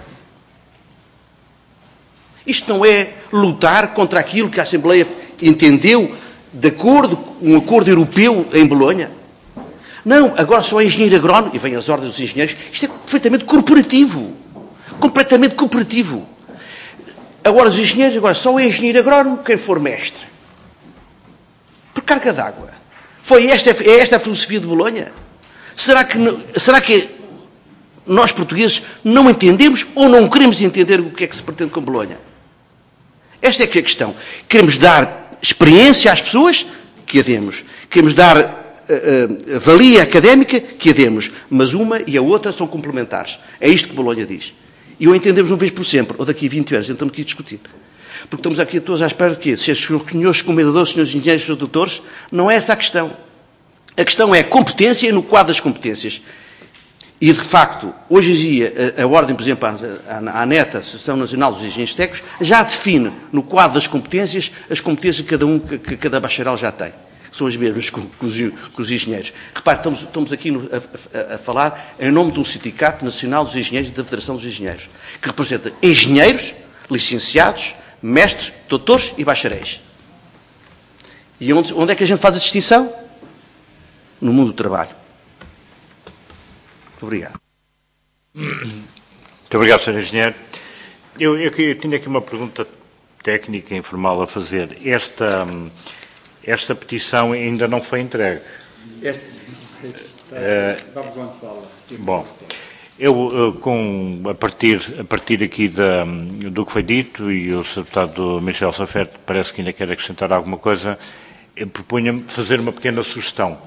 Isto não é lutar contra aquilo que a Assembleia entendeu de acordo com um acordo europeu em Bolonha? Não, agora só é engenheiro agrónomo, e vem as ordens dos engenheiros, isto é perfeitamente corporativo. Completamente corporativo. Agora os engenheiros, agora só é engenheiro agrónomo quem for mestre. Por carga d'água. Foi esta, é esta a filosofia de Bolonha? Será que, será que nós portugueses não entendemos ou não queremos entender o que é que se pretende com Bolonha? Esta é que é a questão. Queremos dar experiência às pessoas? Que a demos. Queremos dar uh, uh, valia académica que a demos, mas uma e a outra são complementares. É isto que Bolonha diz. E ou entendemos uma vez por sempre, ou daqui a vinte anos, estamos aqui a discutir. Porque estamos aqui todos à espera de quê? Se os senhores comendadores, senhores engenheiros, senhores doutores, não é essa a questão. A questão é a competência no quadro das competências. E, de facto, hoje em dia, a, a ordem, por exemplo, a, a, a ANET, a Associação Nacional dos Engenheiros Técnicos, já define, no quadro das competências, as competências que cada um, que, que cada bacharel já tem. Que são as mesmas que, que, os, que os engenheiros. Repare, estamos, estamos aqui no, a, a, a falar em nome de um Sindicato Nacional dos Engenheiros e da Federação dos Engenheiros, que representa engenheiros, licenciados, mestres, doutores e bacharéis. E onde, onde é que a gente faz a distinção? No mundo do trabalho. Muito obrigado. Muito obrigado, senhor Engenheiro. Eu, eu, eu tinha aqui uma pergunta técnica informal a fazer. Esta, esta petição ainda não foi entregue. Esta... Uh, Vamos lançá-la. Bom, eu, eu com, a, partir, a partir aqui da, do que foi dito, e o senhor deputado Michel Safete parece que ainda quer acrescentar alguma coisa, eu propunha-me fazer uma pequena sugestão,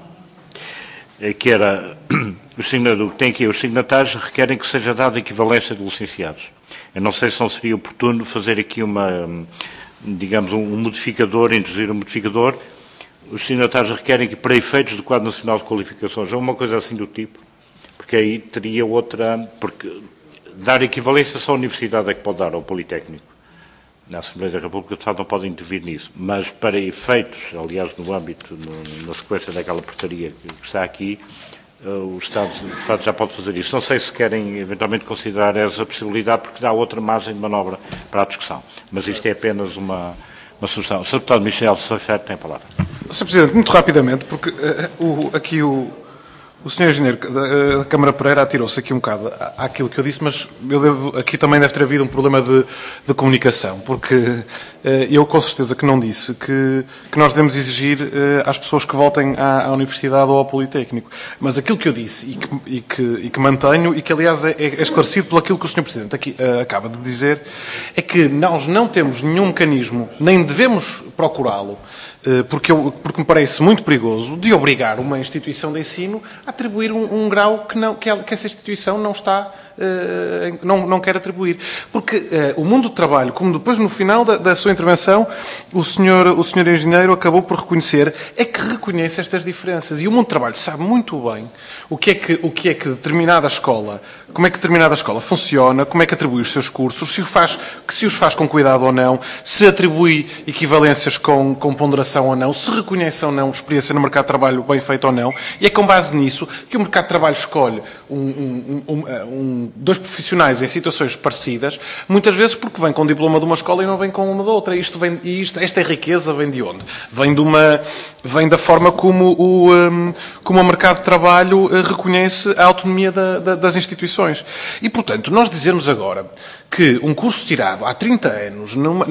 que era, o que tem aqui, os signatários requerem que seja dada equivalência de licenciados. Eu não sei se não seria oportuno fazer aqui uma, digamos, um modificador, introduzir um modificador. Os signatários requerem que, para efeitos do Quadro Nacional de Qualificações, ou uma coisa assim do tipo, porque aí teria outra, porque dar equivalência só a universidade é que pode dar, ao Politécnico. Na Assembleia da República, de facto, não pode intervir nisso, mas para efeitos, aliás, no âmbito, no, na sequência daquela portaria que está aqui, uh, o Estado, de facto, já pode fazer isso. Não sei se querem, eventualmente, considerar essa possibilidade, porque dá outra margem de manobra para a discussão, mas isto é apenas uma, uma sugestão. O senhor Deputado Michel Safete tem a palavra. senhor Presidente, muito rapidamente, porque uh, o, aqui o... O senhor Engenheiro da Câmara Pereira atirou-se aqui um bocado àquilo que eu disse, mas eu devo, aqui também deve ter havido um problema de, de comunicação, porque eh, eu com certeza que não disse que, que nós devemos exigir eh, às pessoas que voltem à, à Universidade ou ao Politécnico. Mas aquilo que eu disse e que, e que, e que mantenho, e que aliás é, é esclarecido por aquilo que o senhor Presidente aqui eh, acaba de dizer, é que nós não temos nenhum mecanismo, nem devemos procurá-lo, eh, porque, eu, porque me parece muito perigoso, de obrigar uma instituição de ensino a atribuir um, um grau que, não, que, que essa instituição não está, uh, não, não quer atribuir. Porque uh, o mundo do trabalho, como depois no final da, da sua intervenção, o senhor, o senhor Engenheiro acabou por reconhecer, é que reconhece estas diferenças. E o mundo do trabalho sabe muito bem o que é que, o que, é que determinada escola, como é que determinada escola funciona, como é que atribui os seus cursos, se os faz, se os faz com cuidado ou não, se atribui equivalências com, com ponderação ou não, se reconhece ou não experiência no mercado de trabalho bem feito ou não, e é com base nisso que o mercado de trabalho escolhe um, um, um, um, dois profissionais em situações parecidas, muitas vezes porque vem com o diploma de uma escola e não vem com uma da outra. Isto vem, e isto, esta riqueza vem de onde? Vem, de uma, vem da forma como o, um, como o mercado de trabalho reconhece a autonomia da, da, das instituições. E, portanto, nós dizermos agora que um curso tirado há trinta anos numa,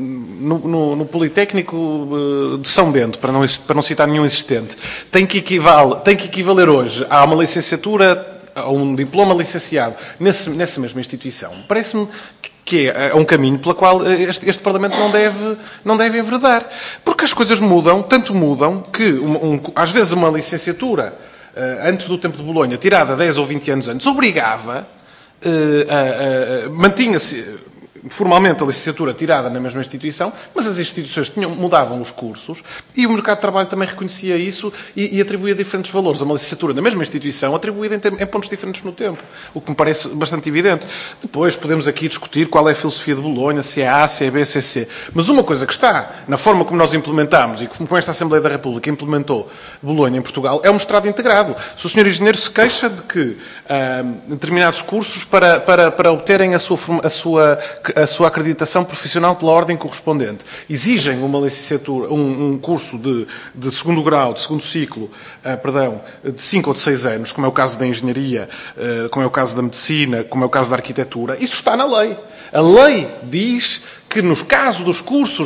no, no, no Politécnico de São Bento, para não, para não citar nenhum existente, tem que, equivale, tem que equivaler hoje a uma licenciatura, a um diploma licenciado nesse, nessa mesma instituição, parece-me que é um caminho pelo qual este, este Parlamento não deve, não deve enveredar. Porque as coisas mudam, tanto mudam, que um, um, às vezes uma licenciatura, uh, antes do tempo de Bolonha, tirada dez ou vinte anos antes, obrigava, uh, uh, uh, mantinha-se formalmente a licenciatura tirada na mesma instituição, mas as instituições tinham, mudavam os cursos e o mercado de trabalho também reconhecia isso e, e atribuía diferentes valores a uma licenciatura na mesma instituição, atribuída em, em pontos diferentes no tempo, o que me parece bastante evidente. Depois podemos aqui discutir qual é a filosofia de Bolonha, se é A, se é B, se é C. Mas uma coisa que está na forma como nós implementamos e como esta Assembleia da República implementou Bolonha em Portugal é um mestrado integrado. Se o senhor Engenheiro se queixa de que ah, determinados cursos para, para, para obterem a sua, a sua a sua acreditação profissional pela ordem correspondente. Exigem uma licenciatura, um, um curso de, de segundo grau, de segundo ciclo, uh, perdão, de cinco ou de seis anos, como é o caso da engenharia, uh, como é o caso da medicina, como é o caso da arquitetura. Isso está na lei. A lei diz que, nos casos dos cursos que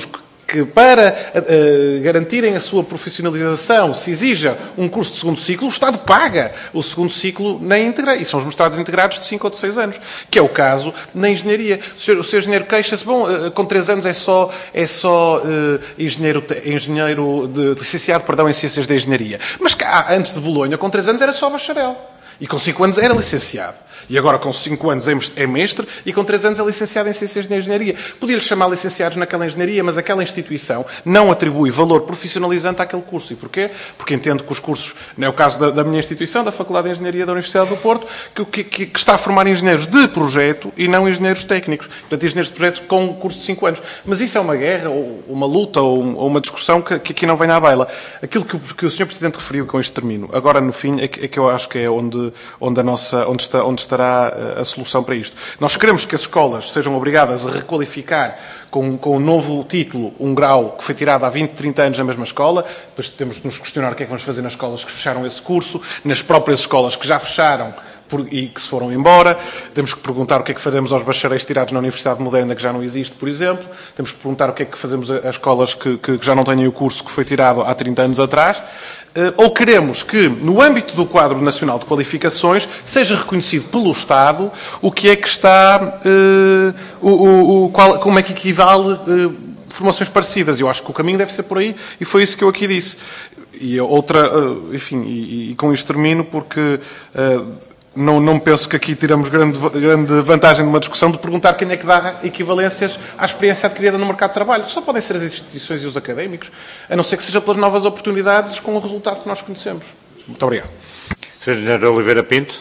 que para uh, garantirem a sua profissionalização se exija um curso de segundo ciclo, o Estado paga o segundo ciclo na íntegra, e são os mestrados integrados de cinco ou de seis anos, que é o caso na engenharia. O senhor, o senhor engenheiro queixa-se, bom, uh, com três anos é só, é só uh, engenheiro, engenheiro de, licenciado perdão, em ciências da engenharia. Mas cá, antes de Bolonha, com três anos era só bacharel. E com cinco anos era licenciado. E agora com cinco anos é mestre e com três anos é licenciado em Ciências da Engenharia. Podia-lhe chamar licenciados naquela engenharia, mas aquela instituição não atribui valor profissionalizante àquele curso. E porquê? Porque entendo que os cursos, não é o caso da, da minha instituição, da Faculdade de Engenharia da Universidade do Porto, que, que, que está a formar engenheiros de projeto e não engenheiros técnicos. Portanto, engenheiros de projeto com um curso de cinco anos. Mas isso é uma guerra, ou uma luta, ou, ou uma discussão que, que aqui não vem à baila. Aquilo que, que o senhor Presidente referiu, com este termino, agora no fim, é que, é que eu acho que é onde, onde, a nossa, onde, está, onde estará a solução para isto. Nós queremos que as escolas sejam obrigadas a requalificar com, com um novo título um grau que foi tirado há vinte, trinta anos na mesma escola. Depois temos de nos questionar o que é que vamos fazer nas escolas que fecharam esse curso, nas próprias escolas que já fecharam e que se foram embora. Temos que perguntar o que é que fazemos aos bacharéis tirados na Universidade Moderna, que já não existe, por exemplo. Temos que perguntar o que é que fazemos às escolas que, que já não têm o curso que foi tirado há trinta anos atrás. Ou queremos que, no âmbito do quadro nacional de qualificações, seja reconhecido pelo Estado o que é que está, uh, o, o, o, qual, como é que equivale uh, formações parecidas. Eu acho que o caminho deve ser por aí, e foi isso que eu aqui disse. E outra, uh, enfim, e, e com isto termino, porque uh, não, não penso que aqui tiramos grande, grande vantagem numa discussão de perguntar quem é que dá equivalências à experiência adquirida no mercado de trabalho. Só podem ser as instituições e os académicos, a não ser que seja pelas novas oportunidades com o resultado que nós conhecemos. Muito obrigado. senhor Engenheiro Oliveira Pinto.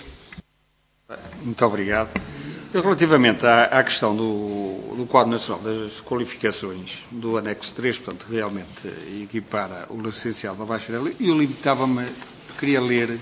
Muito obrigado. Eu, relativamente à, à questão do, do quadro nacional das qualificações do anexo três, portanto, realmente equipara o licenciado ao bacharel, e eu limitava-me, queria ler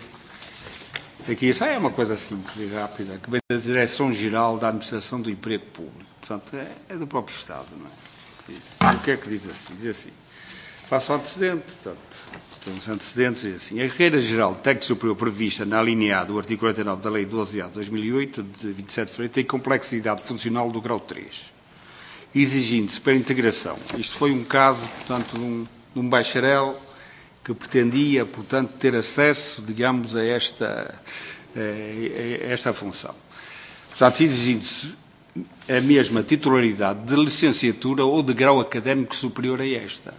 aqui, isso é uma coisa simples e rápida, que vem da Direção-Geral da Administração do Emprego Público. Portanto, é, é do próprio Estado, não é? Diz, o que é que diz assim? Diz assim, faço o antecedente, portanto, tem uns antecedentes, diz assim, a carreira geral de técnico superior prevista na linha A do artigo quarenta e nove da Lei doze A de dois mil e oito, de vinte e sete de fevereiro, tem complexidade funcional do grau três, exigindo-se para a integração. Isto foi um caso, portanto, de um, de um bacharel que pretendia, portanto, ter acesso, digamos, a esta, a esta função. Portanto, exigindo-se a mesma titularidade de licenciatura ou de grau académico superior a esta.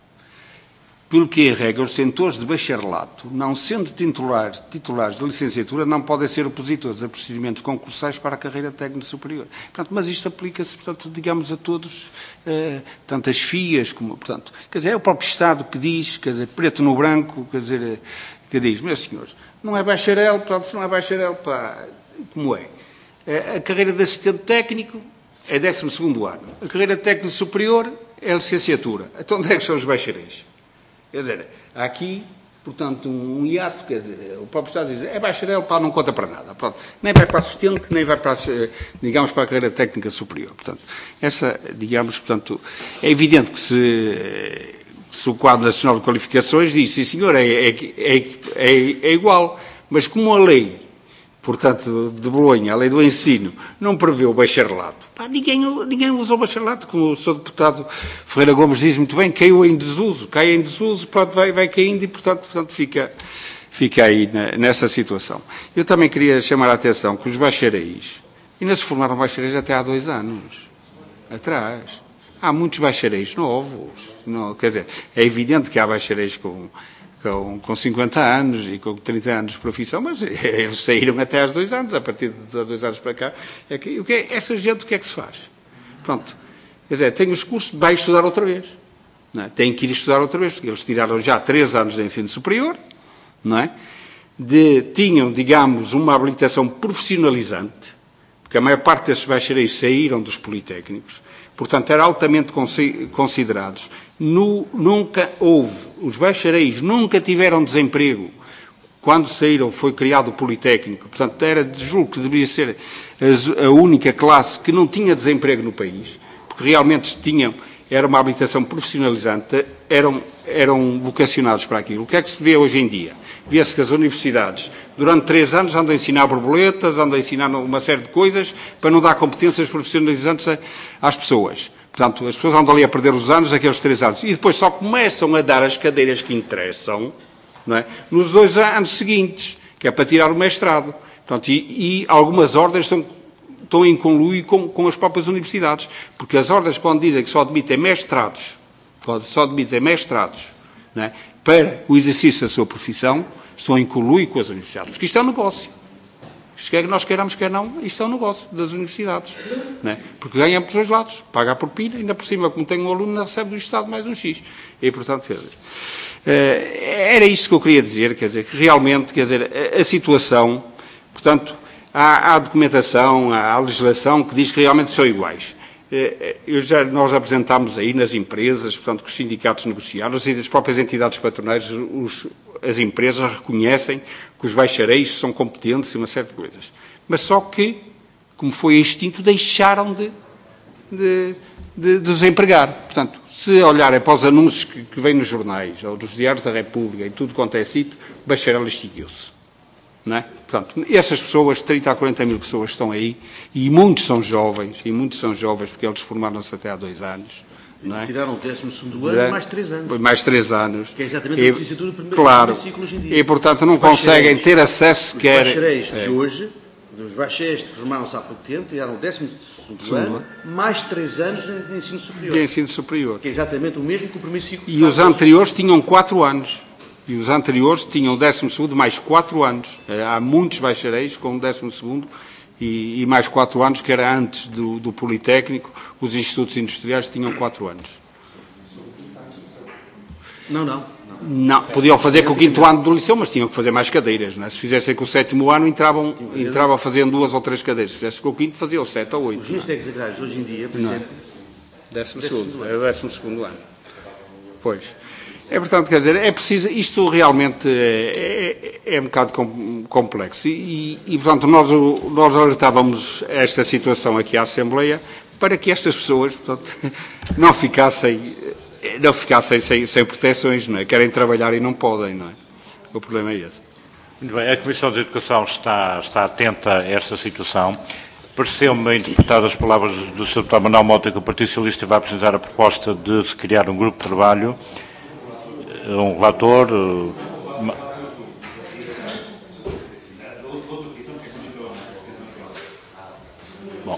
Pelo que, em regra, os detentores de bacharelato, não sendo titulares, titulares de licenciatura, não podem ser opositores a procedimentos concursais para a carreira técnica superior. Portanto, mas isto aplica-se, portanto, digamos, a todos, eh, tanto as F I As como, portanto, quer dizer, é o próprio Estado que diz, quer dizer, preto no branco, quer dizer, que diz, meus senhores, não é bacharel, portanto, se não é bacharel, pá, como é? A carreira de assistente técnico é décimo segundo ano. A carreira de técnico superior é licenciatura. Então, onde é que são os bacharéis? Quer dizer, há aqui, portanto, um hiato, quer dizer, o próprio Estado diz, é bacharel, pá, não conta para nada. Pronto. Nem vai para assistente, nem vai para, digamos, para a carreira técnica superior. Portanto, essa, digamos, portanto, é evidente que se, se o quadro nacional de qualificações diz, sim senhor, é, é, é, é, é igual, mas como a lei, portanto, de Bolonha, a lei do ensino, não prevê o bacharelato. Pá, ninguém, ninguém usa o bacharelato, como o senhor deputado Ferreira Gomes diz muito bem, caiu em desuso, cai em desuso, pronto, vai, vai caindo e, portanto, portanto fica, fica aí na, nessa situação. Eu também queria chamar a atenção que os bacharéis, ainda se formaram bacharéis até há dois anos atrás. Há muitos bacharéis novos. Não, quer dizer, é evidente que há bacharéis com... Com, com cinquenta anos e com trinta anos de profissão, mas eles saíram até aos dois anos, a partir de dois anos para cá. É que, o que é, essa gente, o que é que se faz? Pronto. Quer dizer, tem os cursos, vai estudar outra vez. Não é? Tem que ir estudar outra vez, porque eles tiraram já três anos de ensino superior, não é? De, tinham, digamos, uma habilitação profissionalizante, porque a maior parte desses bacharéis saíram dos politécnicos, portanto, eram altamente considerados. No, nunca houve, os bacharéis nunca tiveram desemprego. Quando saíram foi criado o Politécnico, portanto, era, julgo que deveria ser a, a única classe que não tinha desemprego no país, porque realmente tinham, era uma habilitação profissionalizante, eram, eram vocacionados para aquilo. O que é que se vê hoje em dia? Vê-se que as universidades, durante três anos, andam a ensinar borboletas, andam a ensinar uma série de coisas para não dar competências profissionalizantes às pessoas. Portanto, as pessoas andam ali a perder os anos, aqueles três anos, e depois só começam a dar as cadeiras que interessam, não é? Nos dois anos seguintes, que é para tirar o mestrado. Portanto, e, e algumas ordens estão, estão em conluio com, com as próprias universidades, porque as ordens, quando dizem que só admitem mestrados, só admitem mestrados, não é? Para o exercício da sua profissão, estão em conluio com as universidades, porque isto é um negócio. Quer que nós queiramos, quer não, isto é um negócio das universidades. Não é? Porque ganham por dois lados, paga a propina, ainda por cima, como tem um aluno, recebe do Estado mais um X. E, portanto, quer dizer, era isto que eu queria dizer, quer dizer, que realmente, quer dizer, a, a situação, portanto, há, há documentação, há, há legislação que diz que realmente são iguais. Eu já, nós apresentámos aí nas empresas, portanto, que os sindicatos negociaram, as próprias entidades patronais, os, as empresas reconhecem que os bacharéis são competentes e uma série de coisas. Mas só que, como foi extinto, deixaram de, de, de, de os empregar. Portanto, se olharem para os anúncios que, que vêm nos jornais, ou nos diários da República, e tudo quanto é sítio, o bacharel extinguiu-se. Não é? Portanto, essas pessoas, trinta a quarenta mil pessoas estão aí, e muitos são jovens, e muitos são jovens porque eles formaram-se até há dois anos. Não é? Tiraram o décimo segundo ano, mais três anos. Mais três anos. Que é exatamente a licenciatura do primeiro, claro, primeiro ciclo hoje em dia. E, portanto, não conseguem ter acesso sequer... Os bacharéis de hoje, dos bacharéis que formaram-se há pouco tempo, tiraram o décimo segundo ano, mais três anos de ensino superior. De ensino superior. Que é exatamente o mesmo que o primeiro ciclo. E os anteriores tinham quatro anos. E os anteriores tinham o décimo segundo mais quatro anos. Há muitos bacharéis com o décimo segundo e, e mais quatro anos, que era antes do, do Politécnico. Os institutos industriais tinham quatro anos. Não, não. Não, não podiam fazer com o quinto ano do liceu, mas tinham que fazer mais cadeiras. Não é? Se fizessem com o sétimo ano, entravam, entravam fazendo duas ou três cadeiras. Se fizessem com o quinto, faziam sete ou oito. Os engenheiros técnicos agrários, hoje em dia, por não. exemplo... Décimo segundo. É o décimo segundo ano. Pois. É, portanto, quer dizer, é preciso... Isto realmente é, é, é um bocado complexo. E, e, portanto, nós, nós alertávamos esta situação aqui à Assembleia para que estas pessoas, portanto, não ficassem... não ficassem sem, sem proteções, não é? Querem trabalhar e não podem, não é? O problema é esse. Muito bem, a Comissão de Educação está, está atenta a esta situação. Pareceu-me interpretar as palavras do senhor Deputado Manuel Mota que o Partido Socialista vai apresentar a proposta de se criar um grupo de trabalho, um relator... Uma... Bom.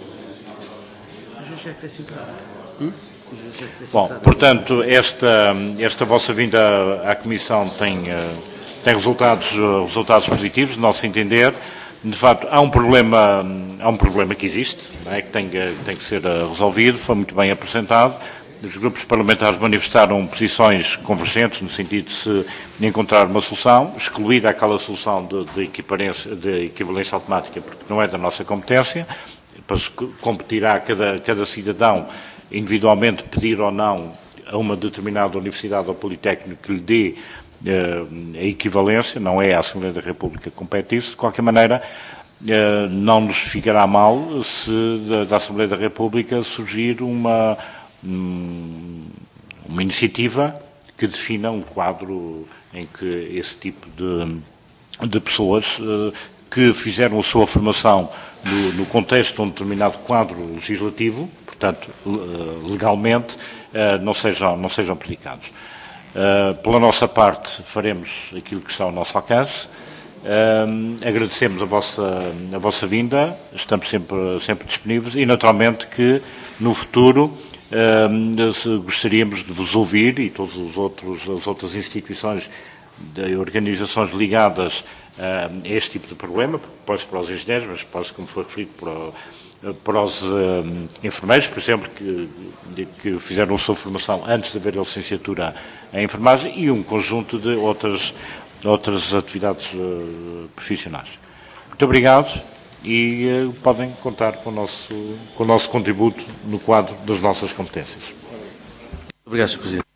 Hum? Bom, portanto, esta, esta vossa vinda à Comissão tem, tem resultados, resultados positivos, no nosso entender. De facto, há um problema, há um problema que existe, não é? que tem, tem que ser resolvido, foi muito bem apresentado. Os grupos parlamentares manifestaram posições convergentes no sentido de se encontrar uma solução, excluída aquela solução de, de, equivalência, de equivalência automática, porque não é da nossa competência, para se competirá cada, cada cidadão individualmente pedir ou não a uma determinada universidade ou politécnico que lhe dê uh, a equivalência, não é a Assembleia da República que compete isso. De qualquer maneira, uh, não nos ficará mal se da, da Assembleia da República surgir uma, um, uma iniciativa que defina um quadro em que esse tipo de, de pessoas uh, que fizeram a sua formação no, no contexto de um determinado quadro legislativo, portanto, legalmente, não sejam, não sejam prejudicados. Pela nossa parte, faremos aquilo que está ao nosso alcance. Agradecemos a vossa, a vossa vinda, estamos sempre, sempre disponíveis e, naturalmente, que no futuro gostaríamos de vos ouvir e todas as outras instituições de organizações ligadas a este tipo de problema, pode para os engenheiros, mas pode, como foi referido, para, para os uh, enfermeiros, por exemplo, que, que fizeram a sua formação antes de haver a licenciatura em enfermagem e um conjunto de outras, outras atividades uh, profissionais. Muito obrigado e uh, podem contar com o, nosso, com o nosso contributo no quadro das nossas competências. Obrigado, senhor Presidente.